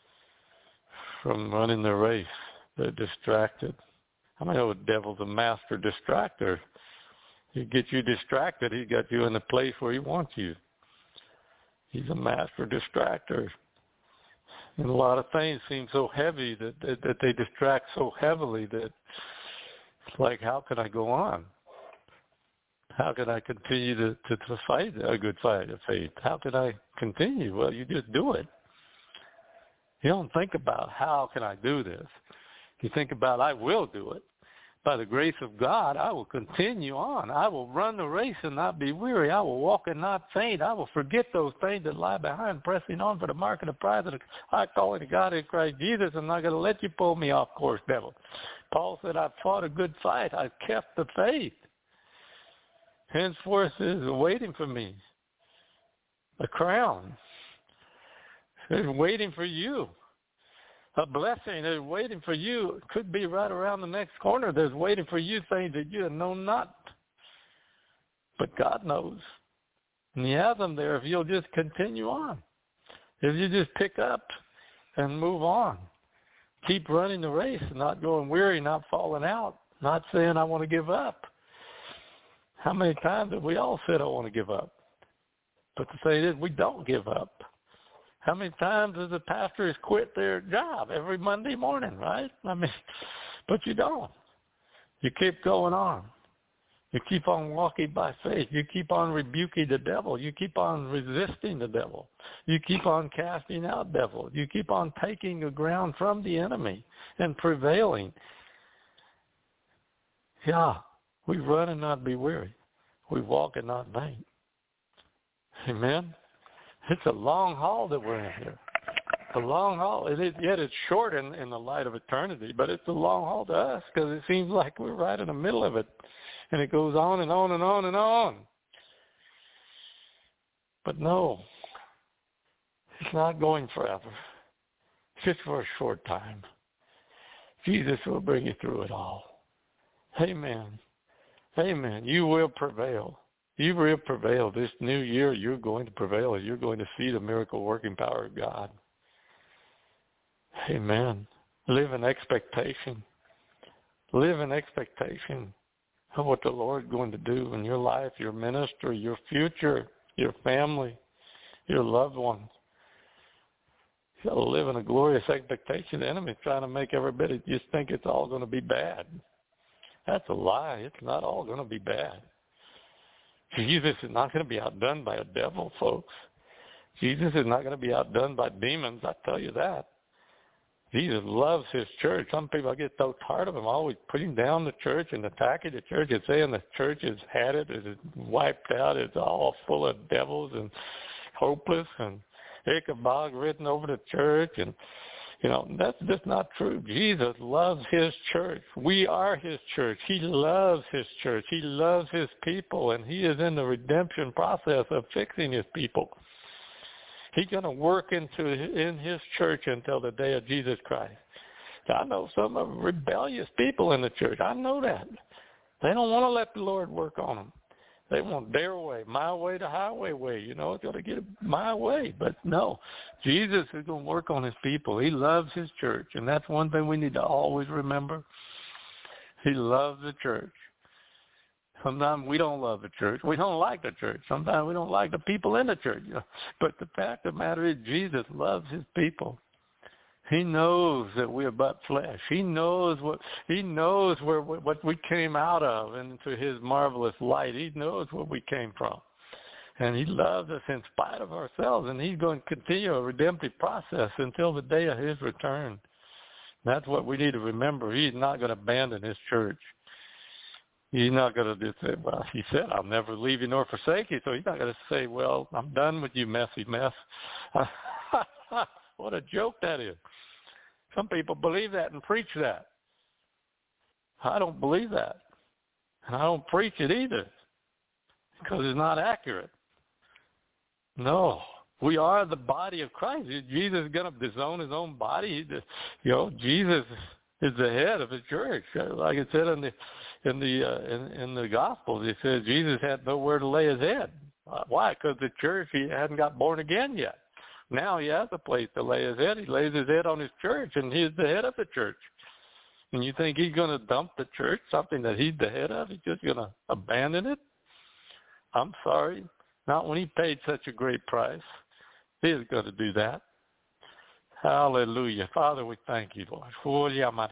A: from running the race. They're distracted. I know the devil's a master distractor. He gets you distracted. He got you in the place where he wants you. He's a master distractor. And a lot of things seem so heavy that, that, that they distract so heavily that it's like, how can I go on? How can I continue to, to, to fight a good fight of faith? How can I continue? Well, you just do it. You don't think about, how can I do this? You think about, I will do it. By the grace of God, I will continue on. I will run the race and not be weary. I will walk and not faint. I will forget those things that lie behind, pressing on for the mark of the prize of the high calling of God in Christ Jesus. I'm not going to let you pull me off course, devil. Paul said, I've fought a good fight. I've kept the faith. Henceforth is waiting for me a crown. It's waiting for you. A blessing is waiting for you. It could be right around the next corner. There's waiting for you things that you know not. But God knows. And you have them there if you'll just continue on. If you just pick up and move on. Keep running the race, not going weary, not falling out, not saying I want to give up. How many times have we all said I want to give up? But the thing is, we don't give up. How many times has the pastor has quit their job every Monday morning, right? I mean, but you don't. You keep going on. You keep on walking by faith. You keep on rebuking the devil. You keep on resisting the devil. You keep on casting out devil. You keep on taking the ground from the enemy and prevailing. Yeah, we run and not be weary. We walk and not faint. Amen? It's a long haul that we're in here. A long haul. It is, yet it's short in, in the light of eternity, but it's a long haul to us because it seems like we're right in the middle of it. And it goes on and on and on and on. But no, it's not going forever. It's just for a short time. Jesus will bring you through it all. Amen. Amen. You will prevail. You will prevail. This new year, you're going to prevail. You're going to see the miracle-working power of God. Amen. Live in expectation. Live in expectation of what the Lord is going to do in your life, your ministry, your future, your family, your loved ones. You got to live in a glorious expectation. The enemy is trying to make everybody just think it's all going to be bad. That's a lie. It's not all going to be bad. Jesus is not going to be outdone by a devil, folks. Jesus is not going to be outdone by demons, I tell you that. Jesus loves his church. Some people, I get so tired of him always putting down the church and attacking the church and saying the church has had it, it's wiped out, it's all full of devils and hopeless and Ichabod written over the church. And You know, that's just not true. Jesus loves his church. We are his church. He loves his church. He loves his people, and he is in the redemption process of fixing his people. He's going to work into in his church until the day of Jesus Christ. I know some of them rebellious people in the church. I know that. They don't want to let the Lord work on them. They want their way, my way, the highway way. You know, it's going to get my way. But no, Jesus is going to work on his people. He loves his church, and that's one thing we need to always remember. He loves the church. Sometimes we don't love the church. We don't like the church. Sometimes we don't like the people in the church. You know? But the fact of the matter is Jesus loves his people. He knows that we're but flesh. He knows what he knows where what we came out of into his marvelous light. He knows where we came from. And he loves us in spite of ourselves, and he's going to continue a redemptive process until the day of his return. That's what we need to remember. He's not going to abandon his church. He's not going to just say, well, he said, I'll never leave you nor forsake you. So he's not going to say, well, I'm done with you, messy mess. What a joke that is. Some people believe that and preach that. I don't believe that. And I don't preach it either because it's not accurate. No. We are the body of Christ. Jesus is going to disown his own body. You know, Jesus is the head of his church. Like it said in the in the uh, in, in the Gospels, it says Jesus had nowhere to lay his head. Why? Because the church, he hadn't got born again yet. Now he has a place to lay his head. He lays his head on his church, and he's the head of the church. And you think he's going to dump the church, something that he's the head of? He's just going to abandon it? I'm sorry. Not when he paid such a great price. He is going to do that. Hallelujah. Father, we thank you, Lord.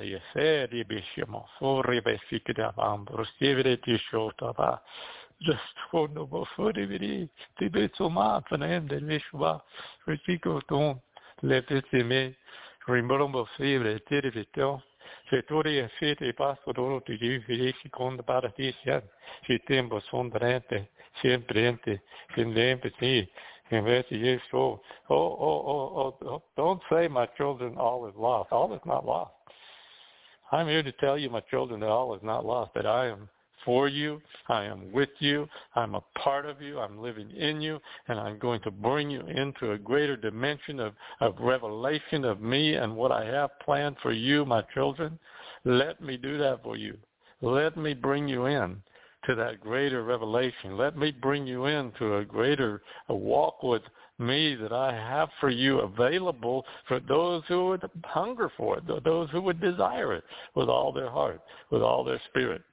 A: Just for no more food, it is so much for them that we should receive on let it be remember favor, terrific. Settori siete pastorolo to you, Felici con the Paratisian, she tempo sondrente, sempre, in the empathy, and where she is so. Oh, oh, oh, oh, don't say, my children, all is lost. All is not lost. I'm here to tell you, my children, that all is not lost, that I am for you, I am with you, I'm a part of you, I'm living in you, and I'm going to bring you into a greater dimension of, of revelation of me and what I have planned for you, my children. Let me do that for you. Let me bring you in to that greater revelation. Let me bring you into a greater a walk with me that I have for you available for those who would hunger for it, those who would desire it with all their heart, with all their spirit.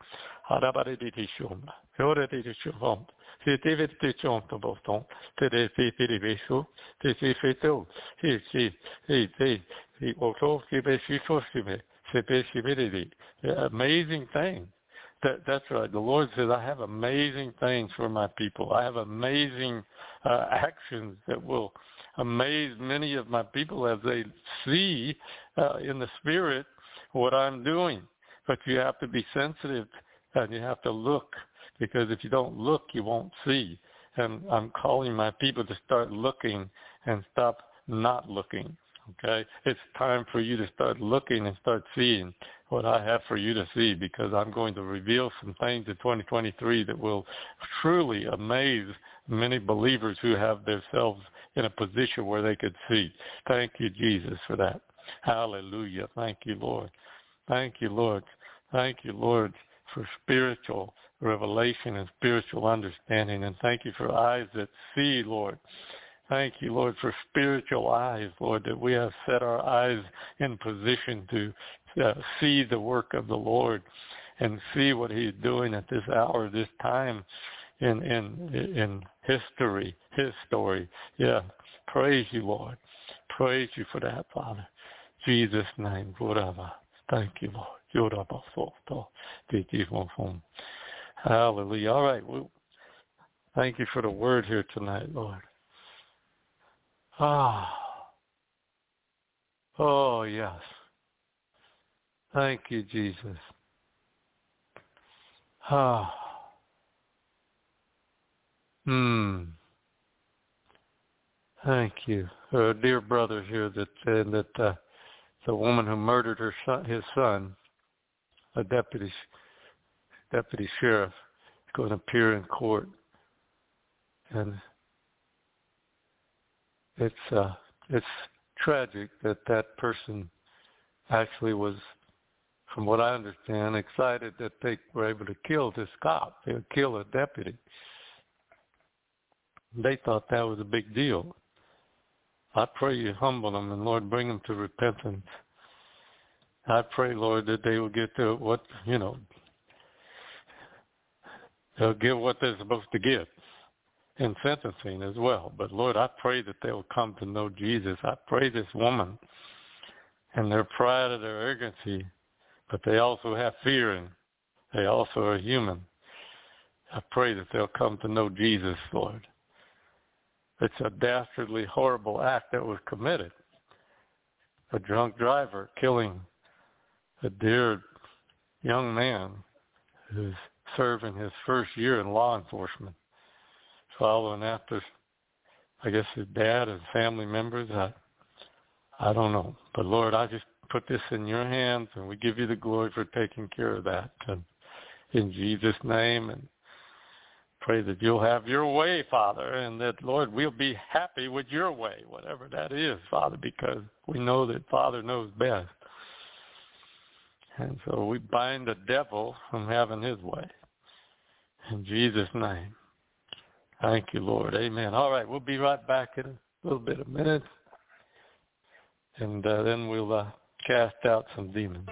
A: Amazing thing. That, that's right. The Lord says, I have amazing things for my people. I have amazing uh, actions that will amaze many of my people as they see uh, in the Spirit what I'm doing. But you have to be sensitive and you have to look, because if you don't look, you won't see. And I'm calling my people to start looking and stop not looking. Okay? It's time for you to start looking and start seeing what I have for you to see, because I'm going to reveal some things in twenty twenty-three that will truly amaze many believers who have themselves in a position where they could see. Thank you, Jesus, for that. Hallelujah. Thank you, Lord. Thank you, Lord. Thank you, Lord, for spiritual revelation and spiritual understanding. And thank you for eyes that see, Lord. Thank you, Lord, for spiritual eyes, Lord, that we have set our eyes in position to uh, see the work of the Lord and see what he's doing at this hour, this time in in in history, his story. Yeah, praise you, Lord. Praise you for that, Father. Jesus' name, forever. Thank you, Lord. Hallelujah. All right. Well, thank you for the word here tonight, Lord. Ah. Oh, yes. Thank you, Jesus. Ah. Hmm. Thank you. Uh, dear brother here that said that uh, the woman who murdered her son, his son, a deputy deputy sheriff, is going to appear in court, and it's uh, it's tragic that that person actually was, from what I understand, excited that they were able to kill this cop. They would kill a deputy. They thought that was a big deal. I pray you humble them and, Lord, bring them to repentance. I pray, Lord, that they will get to what, you know, they'll get what they're supposed to get in sentencing as well. But, Lord, I pray that they will come to know Jesus. I pray this woman and their pride and their arrogancy, but they also have fear and they also are human. I pray that they'll come to know Jesus, Lord. It's a dastardly, horrible act that was committed. A drunk driver killing a dear young man who's serving his first year in law enforcement, following after, I guess, his dad and family members. I, I don't know. But, Lord, I just put this in your hands, and we give you the glory for taking care of that. And in Jesus' name, and pray that you'll have your way, Father, and that, Lord, we'll be happy with your way, whatever that is, Father, because we know that Father knows best. And so we bind the devil from having his way. In Jesus' name. Thank you, Lord. Amen. All right, we'll be right back in a little bit of minutes, and uh, then we'll uh, cast out some demons.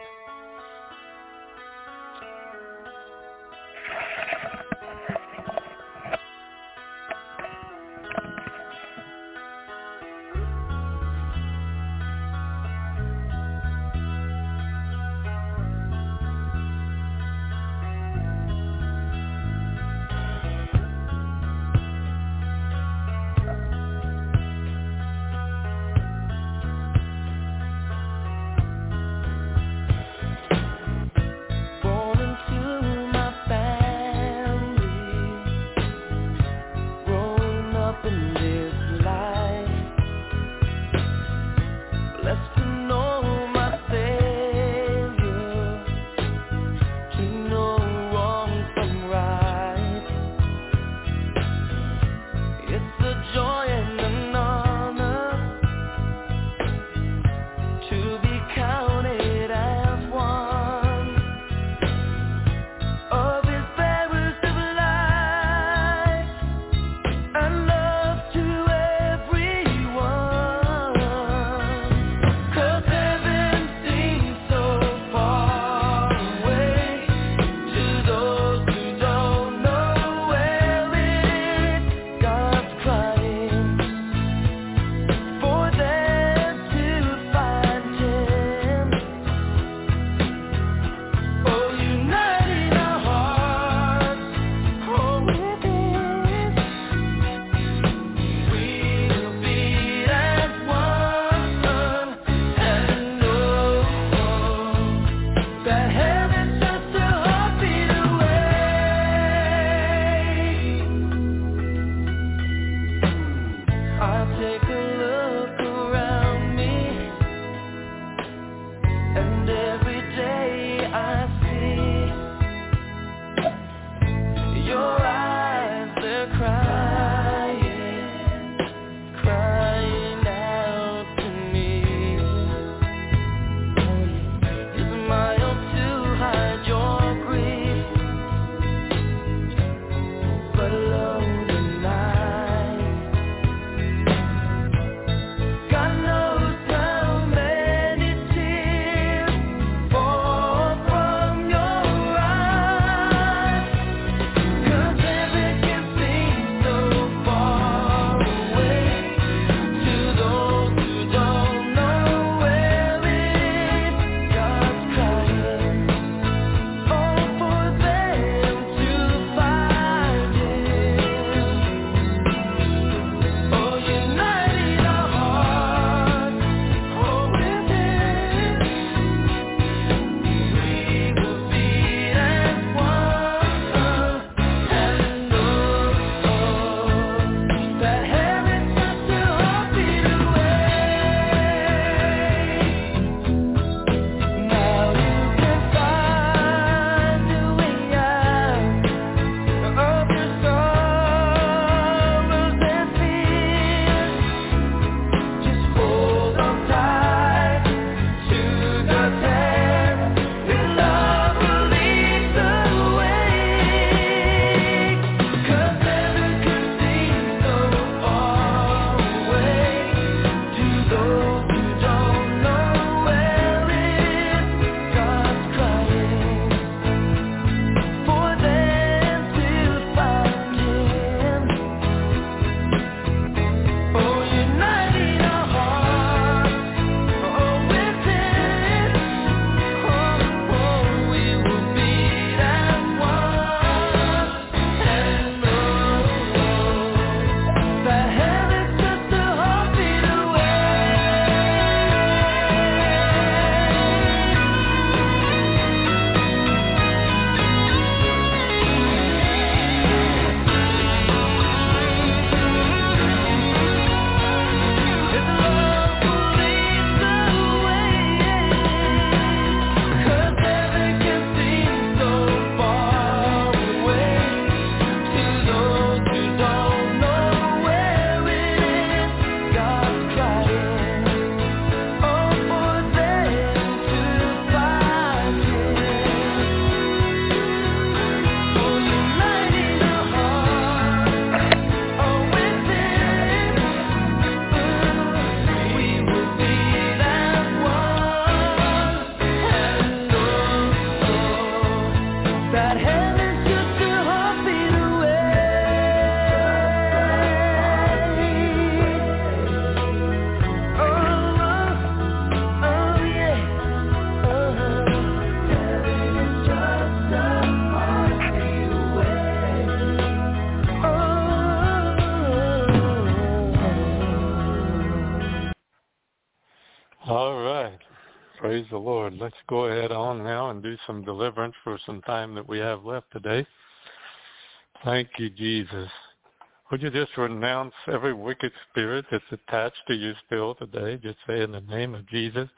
A: Let's go ahead on now and do some deliverance for some time that we have left today. Thank you, Jesus. Would you just renounce every wicked spirit that's attached to you still today? Just say, in the name of Jesus,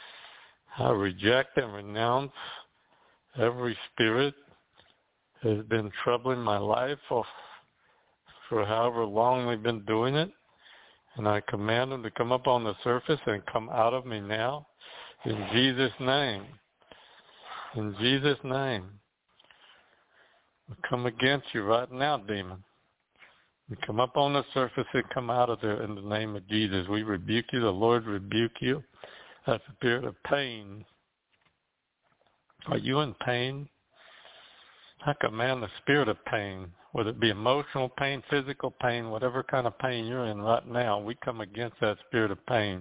A: I reject and renounce every spirit that has been troubling my life for, for however long they've been doing it. And I command them to come up on the surface and come out of me now. In Jesus' name. In Jesus' name. We come against you right now, demon. You come up on the surface and come out of there in the name of Jesus. We rebuke you. The Lord rebuke you. That spirit of pain. Are you in pain? I command the spirit of pain, whether it be emotional pain, physical pain, whatever kind of pain you're in right now, we come against that spirit of pain.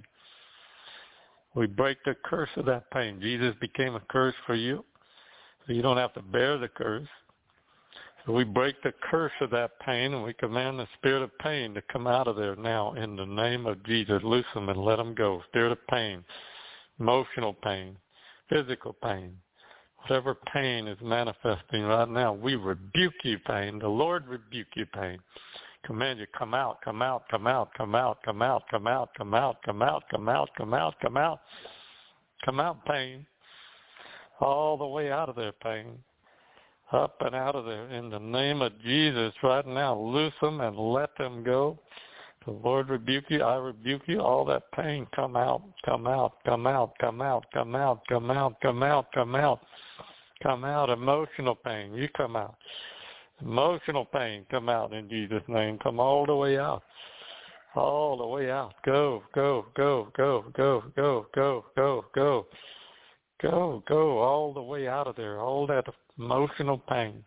A: We break the curse of that pain. Jesus became a curse for you, so you don't have to bear the curse. So we break the curse of that pain, and we command the spirit of pain to come out of there now in the name of Jesus. Loose them and let them go. Spirit of pain, emotional pain, physical pain, whatever pain is manifesting right now, we rebuke you, pain. The Lord rebuke you, pain. Command you, come out, come out, come out, come out, come out, come out, come out, come out, come out, come out, come out, come out, pain. All the way out of there, pain. Up and out of there in the name of Jesus right now. Loose them and let them go. The Lord rebuke you. I rebuke you. All that pain, come out, come out, come out, come out, come out, come out, come out, come out, come out. Emotional pain, you come out. Emotional pain, come out in Jesus' name. Come all the way out. All the way out. Go, go, go, go, go, go, go, go, go. Go, go, all the way out of there. All that emotional pain.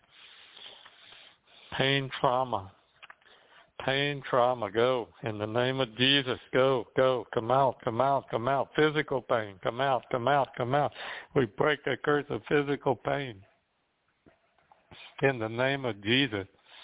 A: Pain, trauma. Pain, trauma, go. In the name of Jesus, go, go. Come out, come out, come out. Physical pain, come out, come out, come out. We break the curse of physical pain. In the name of Jesus.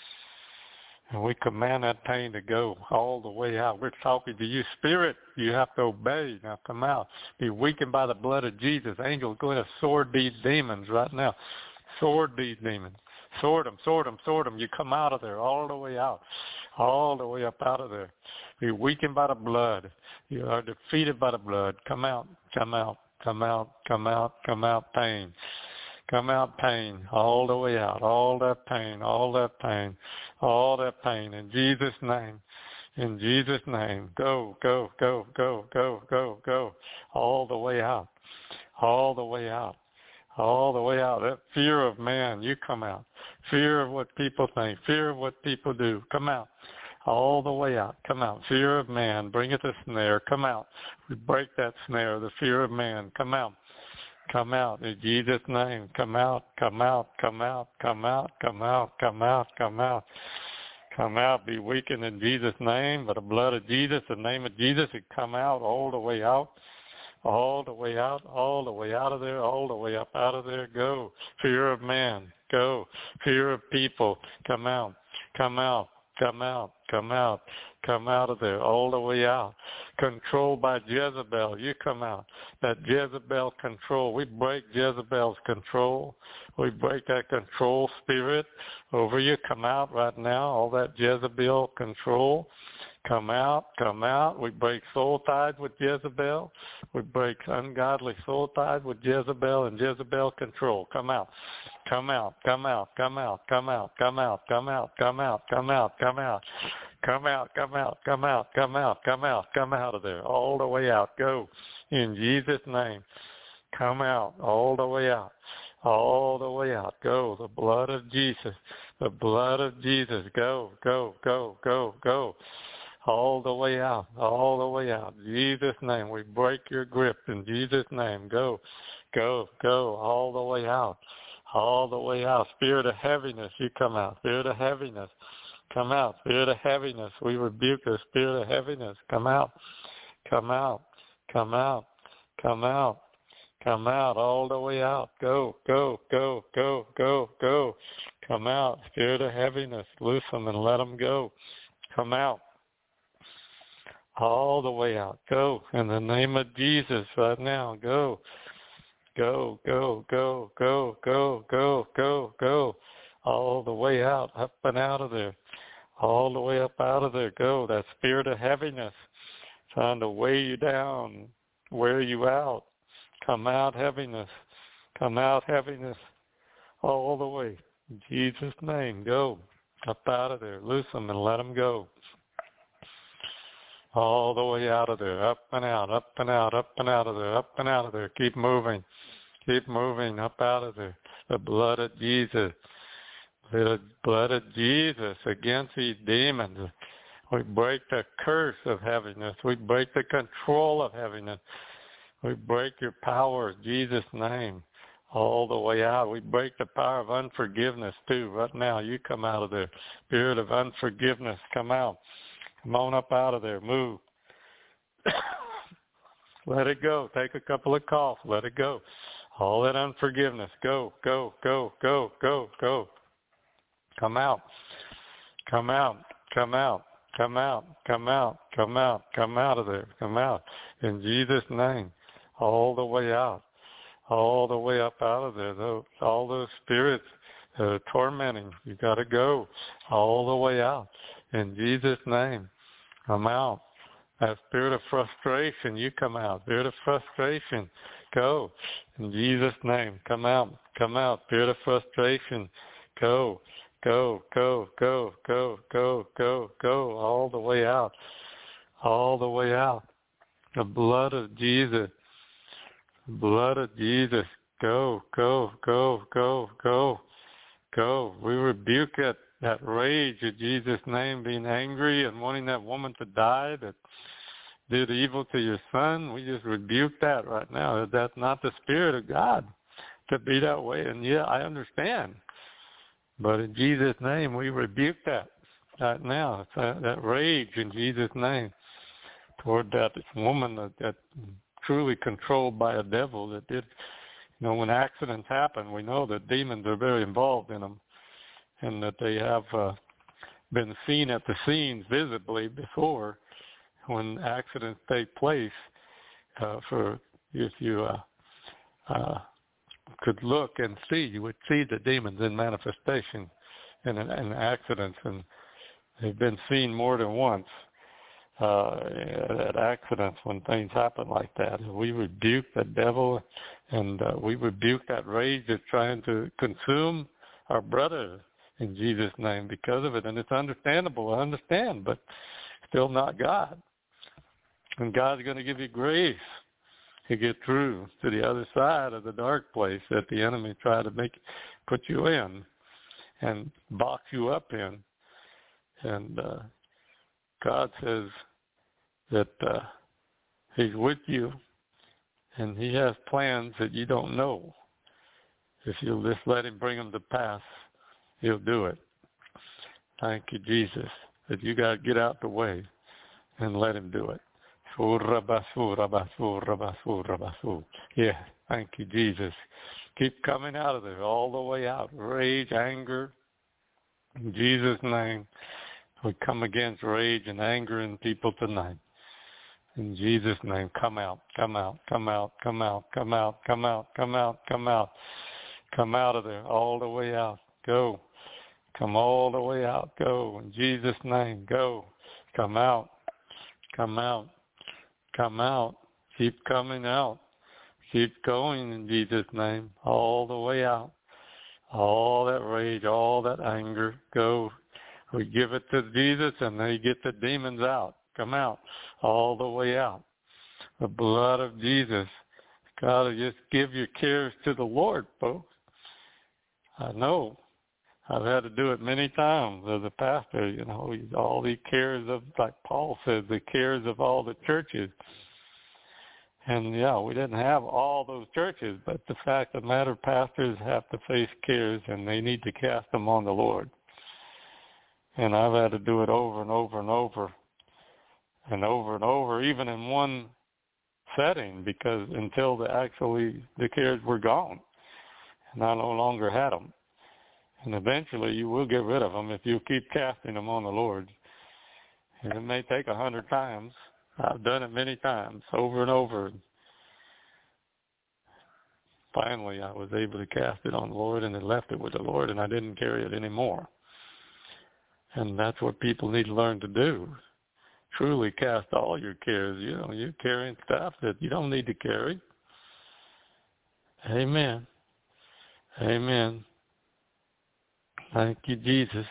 A: And we command that pain to go all the way out. We're talking to you, spirit. You have to obey. Now come out. Be weakened by the blood of Jesus. Angels going to sword these demons right now. Sword these demons. Sword them, sword them, sword them. You come out of there all the way out. All the way up out of there. Be weakened by the blood. You are defeated by the blood. Come out, come out, come out, come out, come out, pain. Come out, pain, all the way out, all that pain, all that pain, all that pain, in Jesus' name, in Jesus' name, go, go, go, go, go, go, go, all the way out, all the way out, all the way out. That fear of man, you come out. Fear of what people think, fear of what people do, come out. All the way out, come out. Fear of man, bring it to snare, come out. We break that snare, the fear of man, come out. Come out in Jesus' name. Come out, come out, come out, come out, come out, come out, come out. Come out, be weakened in Jesus' name, by the blood of Jesus, the name of Jesus, and come out all the way out, all the way out, all the way out of there, all the way up out of there. Go. Fear of man, go. Fear of people, come out, come out, come out, come out, come out of there, all the way out. Controlled by Jezebel, you come out. That Jezebel control, we break Jezebel's control. We break that control spirit over you. Come out right now, all that Jezebel control. Come out, come out. We break soul ties with Jezebel. We break ungodly soul ties with Jezebel and Jezebel control. Come out, come out, come out, come out, come out, come out, come out, come out, come out, come out. Come out, come out, come out, come out, come out, come out of there, all the way out. Go in Jesus' name. Come out, all the way out, all the way out. Go, the blood of Jesus, the blood of Jesus. Go, go, go, go, go, all the way out, all the way out. In Jesus' name, we break your grip. In Jesus' name, go, go, go, all the way out, all the way out. Spirit of heaviness, you come out. Spirit of heaviness. Come out, spirit of heaviness. We rebuke the spirit of heaviness. Come out, come out, come out, come out, come out, all the way out. Go, go, go, go, go, go. Come out, spirit of heaviness. Loose them and let them go. Come out, all the way out. Go, in the name of Jesus right now. Go, Go, go, go, go, go, go, go, go. All the way out, up and out of there. All the way up out of there. Go. That spirit of heaviness trying to weigh you down, wear you out. Come out heaviness. Come out heaviness. All the way. In Jesus' name, go. Up out of there. Loose them and let them go. All the way out of there. Up and out, up and out, up and out of there, up and out of there. Keep moving. Keep moving up out of there. The blood of Jesus. The blood of Jesus against these demons. We break the curse of heaviness. We break the control of heaviness. We break your power in Jesus' name. All the way out. We break the power of unforgiveness too. Right now, you come out of there. Spirit of unforgiveness, come out. Come on up out of there. Move. Let it go. Take a couple of coughs. Let it go. All that unforgiveness. Go, go, go, go, go, go. Come out. Come out. Come out. Come out. Come out. Come out. Come out of there. Come out. In Jesus' name. All the way out. All the way up out of there. Those, all those spirits that are tormenting, you got to go all the way out. In Jesus' name, come out. That spirit of frustration, you come out. Spirit of frustration, go. In Jesus' name, come out. Come out. Spirit of frustration, go. Go, go, go, go, go, go, go. All the way out. All the way out. The blood of Jesus. Blood of Jesus, go, go, go, go, go, go. We rebuke it, that rage in Jesus' name, being angry and wanting that woman to die that did evil to your son. We just rebuke that right now. That's not the Spirit of God to be that way. And yeah, I understand. But in Jesus' name, we rebuke that right now. It's that, that rage in Jesus' name toward that woman that, that truly controlled by a devil that did, you know, when accidents happen, we know that demons are very involved in them and that they have uh, been seen at the scenes visibly before when accidents take place. Uh, for if you uh, uh, could look and see, you would see the demons in manifestation in, in accidents, and they've been seen more than once. Uh, at accidents when things happen like that. We rebuke the devil and uh, we rebuke that rage that's trying to consume our brothers in Jesus' name because of it. And it's understandable, I understand, but still not God. And God's going to give you grace to get through to the other side of the dark place that the enemy tried to make, put you in and box you up in. And uh, God says that uh, he's with you and he has plans that you don't know. If you'll just let him bring them to pass, he'll do it. Thank you, Jesus, that you got to get out the way and let him do it. Yeah, thank you, Jesus. Keep coming out of there all the way out. Rage, anger, in Jesus' name. We come against rage and anger in people tonight. In Jesus' name, come out, come out, come out, come out, come out, come out, come out, come out. Come out of there, all the way out. Go. Come all the way out. Go. In Jesus' name, go. Come out. Come out. Come out. Keep coming out. Keep going in Jesus' name, all the way out. All that rage, all that anger, go. We give it to Jesus and they get the demons out. Come out, all the way out. The blood of Jesus. God, just give your cares to the Lord, folks. I know. I've had to do it many times as a pastor, you know, all the cares of, like Paul says, the cares of all the churches. And, yeah, we didn't have all those churches, but the fact of the matter, pastors have to face cares, and they need to cast them on the Lord. And I've had to do it over and over and over and over and over, even in one setting, because until the actually the cares were gone, and I no longer had them. And eventually you will get rid of them if you keep casting them on the Lord. And it may take a hundred times. I've done it many times, over and over. finally I was able to cast it on the Lord, and it left it with the Lord, and I didn't carry it anymore. And that's what people need to learn to do. Truly cast all your cares. You know, you're carrying stuff that you don't need to carry. Amen. Amen. Thank you, Jesus.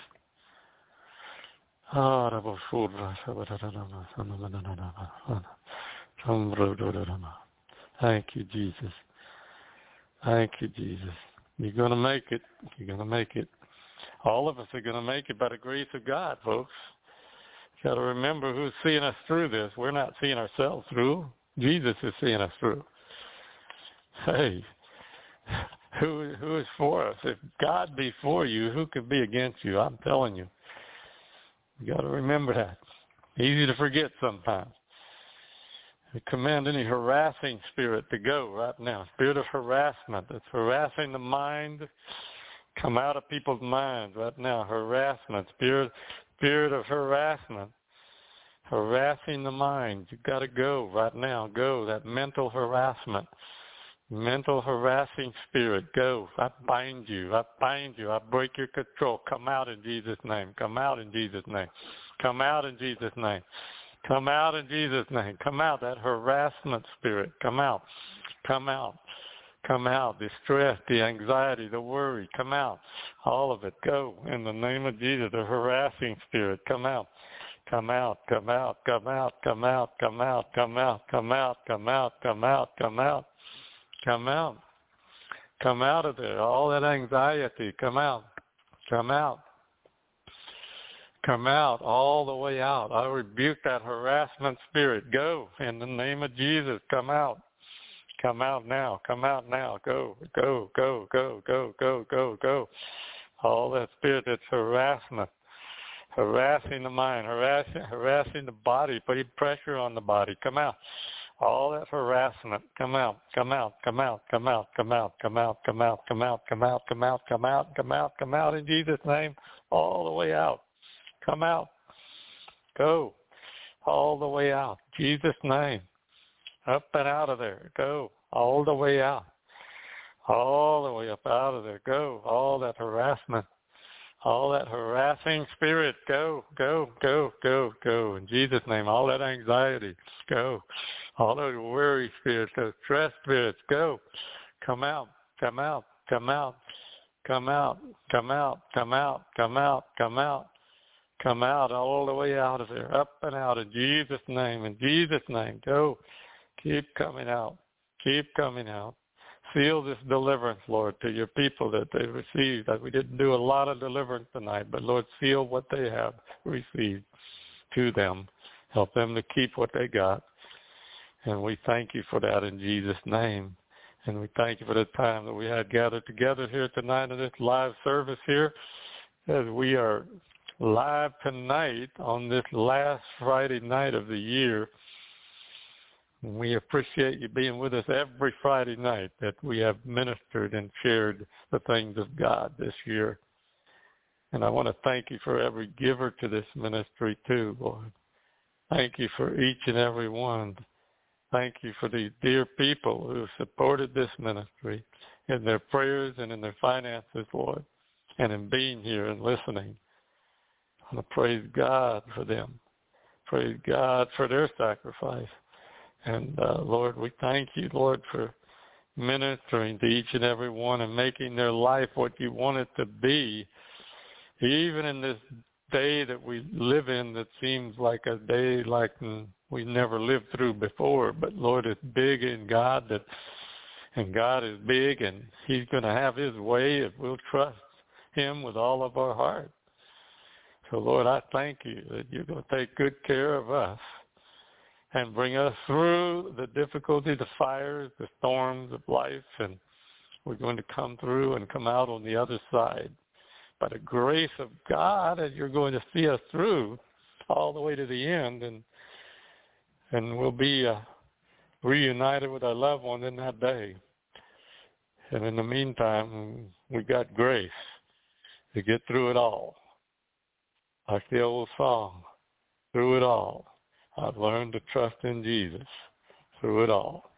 A: Thank you, Jesus. Thank you, Jesus. You're going to make it. You're going to make it. All of us are going to make it by the grace of God, folks. You got to remember who's seeing us through this. We're not seeing ourselves through. Jesus is seeing us through. Hey, who who is for us? If God be for you, who can be against you? I'm telling you. You got to remember that. Easy to forget sometimes. We command any harassing spirit to go right now. Spirit of harassment that's harassing the mind, come out of people's minds right now. Harassment, spirit, spirit of harassment, harassing the mind. You got to go right now. Go. That mental harassment, mental harassing spirit. Go. I bind you. I bind you. I break your control. Come out in Jesus' name. Come out in Jesus' name. Come out in Jesus' name. Come out in Jesus' name. Come out, that harassment spirit. Come out. Come out. Come out. The stress, the anxiety, the worry. Come out. All of it. Go. In the name of Jesus, the harassing spirit. Come out. Come out. Come out. Come out. Come out. Come out. Come out. Come out. Come out. Come out. Come out. Come out. Come out of there. All that anxiety. Come out. Come out. Come out, all the way out. I rebuke that harassment spirit. Go, in the name of Jesus. Come out. Come out now. Come out now. Go, go, go, go, go, go, go, go. All that spirit that's harassment, harassing the mind, harassing, harassing the body, putting pressure on the body. Come out. All that harassment. Come out. Come out. Come out. Come out. Come out. Come out. Come out. Come out. Come out. Come out. Come out. Come out. Come out in Jesus' name. All the way out. Come out. Go. All the way out. Jesus' name. Up and out of there. Go. All the way out. All the way up out of there. Go. All that harassment. All that harassing spirit. Go. Go. Go. Go. Go. In Jesus' name. All that anxiety. Go. All those worry spirits. Those stress spirits. Go. Come out. Come out. Come out. Come out. Come out. Come out. Come out. Come out. Come out, all the way out of there, up and out in Jesus' name. In Jesus' name, go. Keep coming out. Keep coming out. Seal this deliverance, Lord, to your people that they received. That we didn't do a lot of deliverance tonight, but Lord, seal what they have received to them. Help them to keep what they got. And we thank you for that in Jesus' name. And we thank you for the time that we had gathered together here tonight in this live service here, as we are live tonight on this last Friday night of the year. We appreciate you being with us every Friday night that we have ministered and shared the things of God this year. And I want to thank you for every giver to this ministry too, Lord. Thank you for each and every one. Thank you for these dear people who supported this ministry in their prayers and in their finances, Lord, and in being here and listening. I want to praise God for them. Praise God for their sacrifice. And, uh, Lord, we thank you, Lord, for ministering to each and every one and making their life what you want it to be, even in this day that we live in that seems like a day like we never lived through before. But, Lord, it's big in God, that, and God is big, and he's going to have his way if we'll trust him with all of our heart. So, Lord, I thank you that you're going to take good care of us and bring us through the difficulty, the fires, the storms of life, and we're going to come through and come out on the other side. By the grace of God, and you're going to see us through all the way to the end, and and we'll be uh, reunited with our loved one in that day. And in the meantime, we got grace to get through it all. Like the old song, through it all, I've learned to trust in Jesus through it all.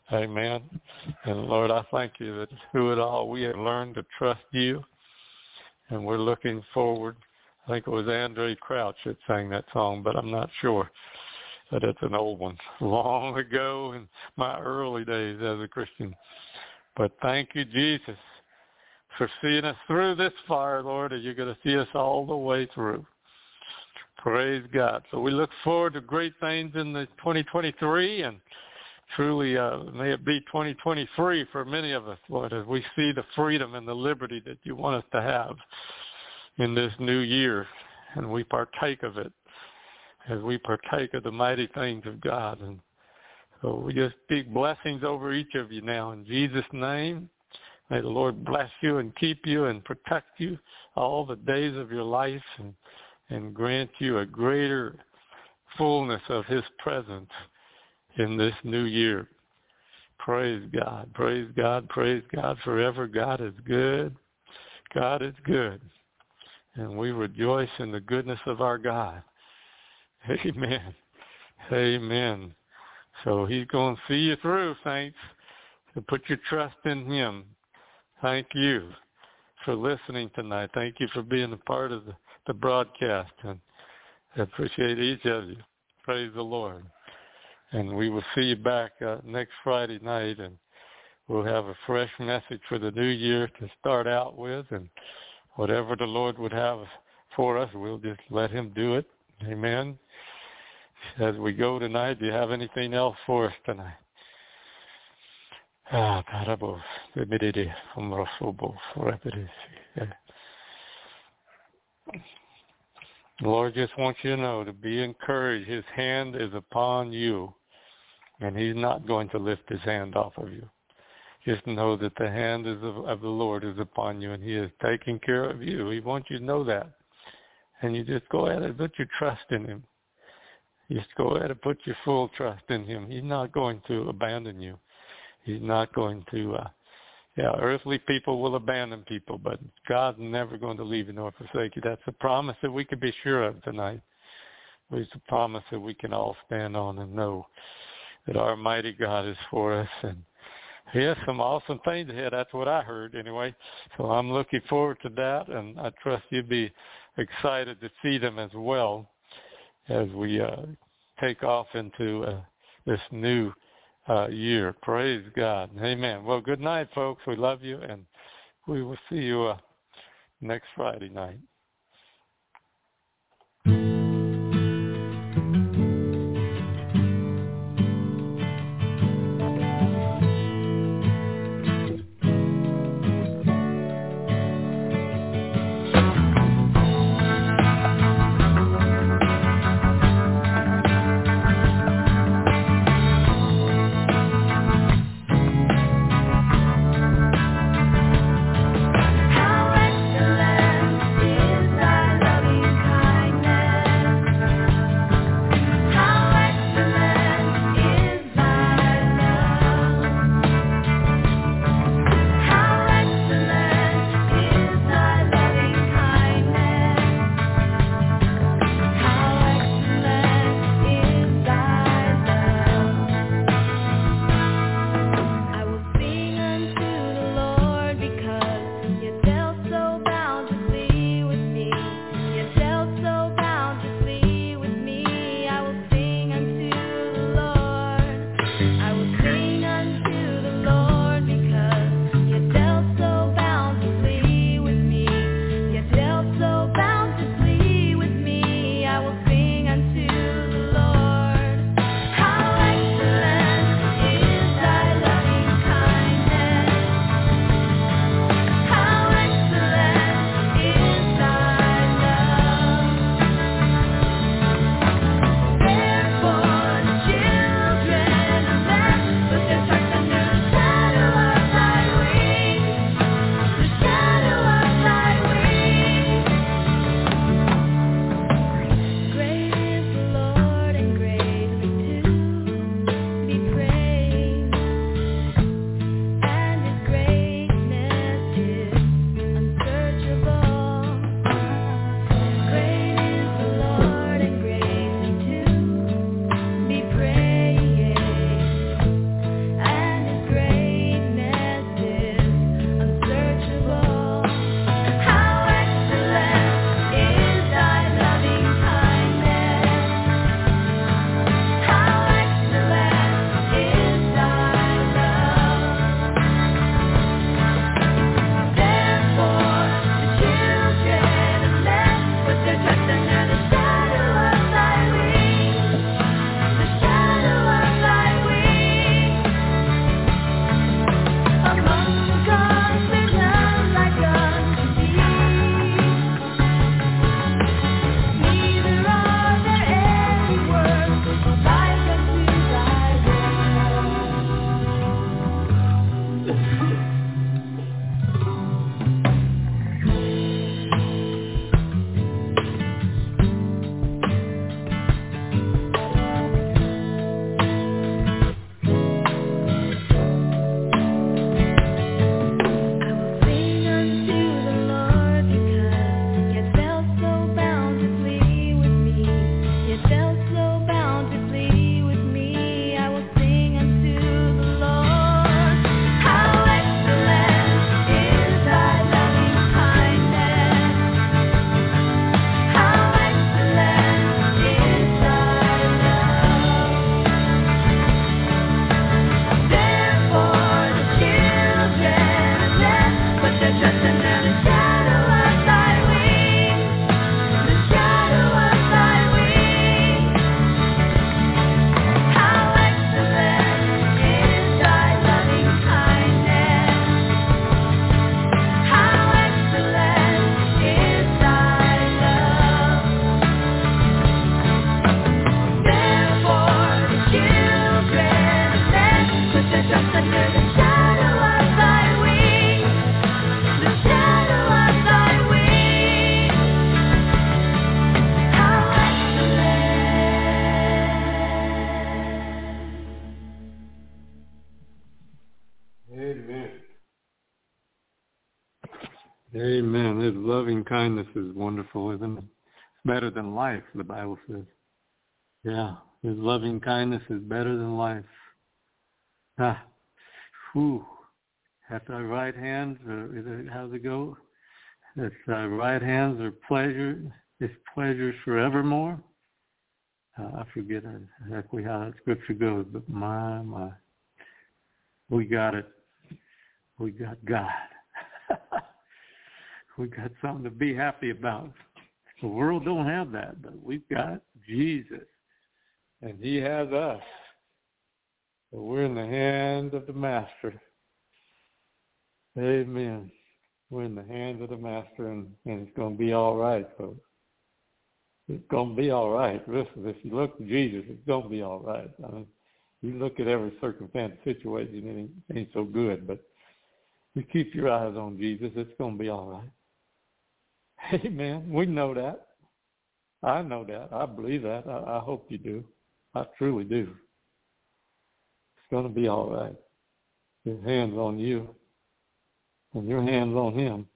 A: Amen. And Lord, I thank you that through it all we have learned to trust you, and we're looking forward. I think it was Andre Crouch that sang that song, but I'm not sure. But it's an old one, long ago in my early days as a Christian. But thank you, Jesus, for seeing us through this fire, Lord, and you're going to see us all the way through. Praise God. So we look forward to great things in the twenty twenty-three, and truly uh, may it be twenty twenty-three for many of us, Lord, as we see the freedom and the liberty that you want us to have in this new year, and we partake of it as we partake of the mighty things of God. And so we just speak blessings over each of you now in Jesus' name. May the Lord bless you and keep you and protect you all the days of your life, and, and grant you a greater fullness of his presence in this new year. Praise God, praise God, praise God. Forever God is good. God is good. And we rejoice in the goodness of our God. Amen. Amen. So he's going to see you through, saints. So put your trust in him. Thank you for listening tonight. Thank you for being a part of the, the broadcast. And I appreciate each of you. Praise the Lord. And we will see you back uh, next Friday night, and we'll have a fresh message for the new year to start out with. And whatever the Lord would have for us, we'll just let him do it. Amen. As we go tonight, do you have anything else for us tonight? Ah, parabos, the Lord just wants you to know to be encouraged. His hand is upon you, and he's not going to lift his hand off of you. Just know that the hand is of, of the Lord is upon you, and he is taking care of you. He wants you to know that. And you just go ahead and put your trust in him. Just go ahead and put your full trust in him. He's not going to abandon you. He's not going to, uh, yeah, earthly people will abandon people, but God's never going to leave you nor forsake you. That's a promise that we can be sure of tonight. It's a promise that we can all stand on and know that our mighty God is for us. And he has some awesome things ahead. That's what I heard anyway. So I'm looking forward to that, and I trust you'll be excited to see them as well as we uh, take off into uh, this new uh, year. Praise God. Amen. Well, good night, folks. We love you, and we will see you uh, next Friday night.
B: How excellent is
A: Amen. His loving kindness is wonderful, isn't it? It's better than life, the Bible says. Yeah, his loving kindness is better than life. Ah, whew. At thy right hand, or is it, how's it go? At thy right hands are pleasure, is pleasures forevermore. Uh, I forget exactly how that scripture goes, but my, my, we got it. We got God. We got something to be happy about. The world don't have that, but we've got Jesus, and he has us. So we're in the hand of the Master. Amen. We're in the hands of the Master, and, and it's going to be all right, folks. It's going to be all right. Listen, if you look to Jesus, it's going to be all right. I mean, you look at every circumstance, situation, it ain't, it ain't so good, but you keep your eyes on Jesus, it's going to be all right. Amen. We know that. I know that. I believe that. I, I hope you do. I truly do. It's going to be all right. His hand's on you, and your hand's on him.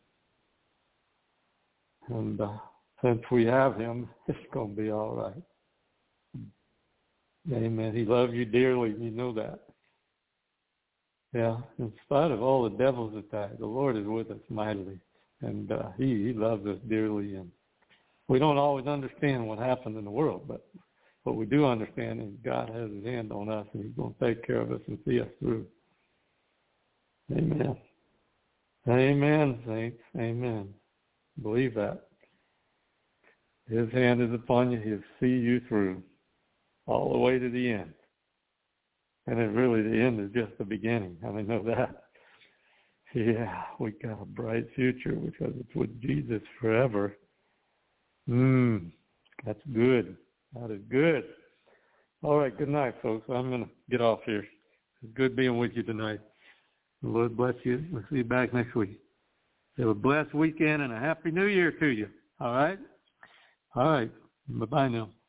A: And uh, since we have him, it's going to be all right. Amen. He loves you dearly. You know that. Yeah. In spite of all the devil's attack, the Lord is with us mightily. And uh, he, he loves us dearly. And we don't always understand what happens in the world, but what we do understand is God has his hand on us, and he's going to take care of us and see us through. Amen. Amen, saints. Amen. Believe that. His hand is upon you. He'll see you through all the way to the end. And it really, the end is just the beginning. I mean, know that. Yeah, we got a bright future because it's with Jesus forever. Mmm, that's good. That is good. All right, good night, folks. I'm going to get off here. It's good being with you tonight. The Lord bless you. We'll see you back next week. Have a blessed weekend and a happy new year to you. All right? All right. Bye-bye now.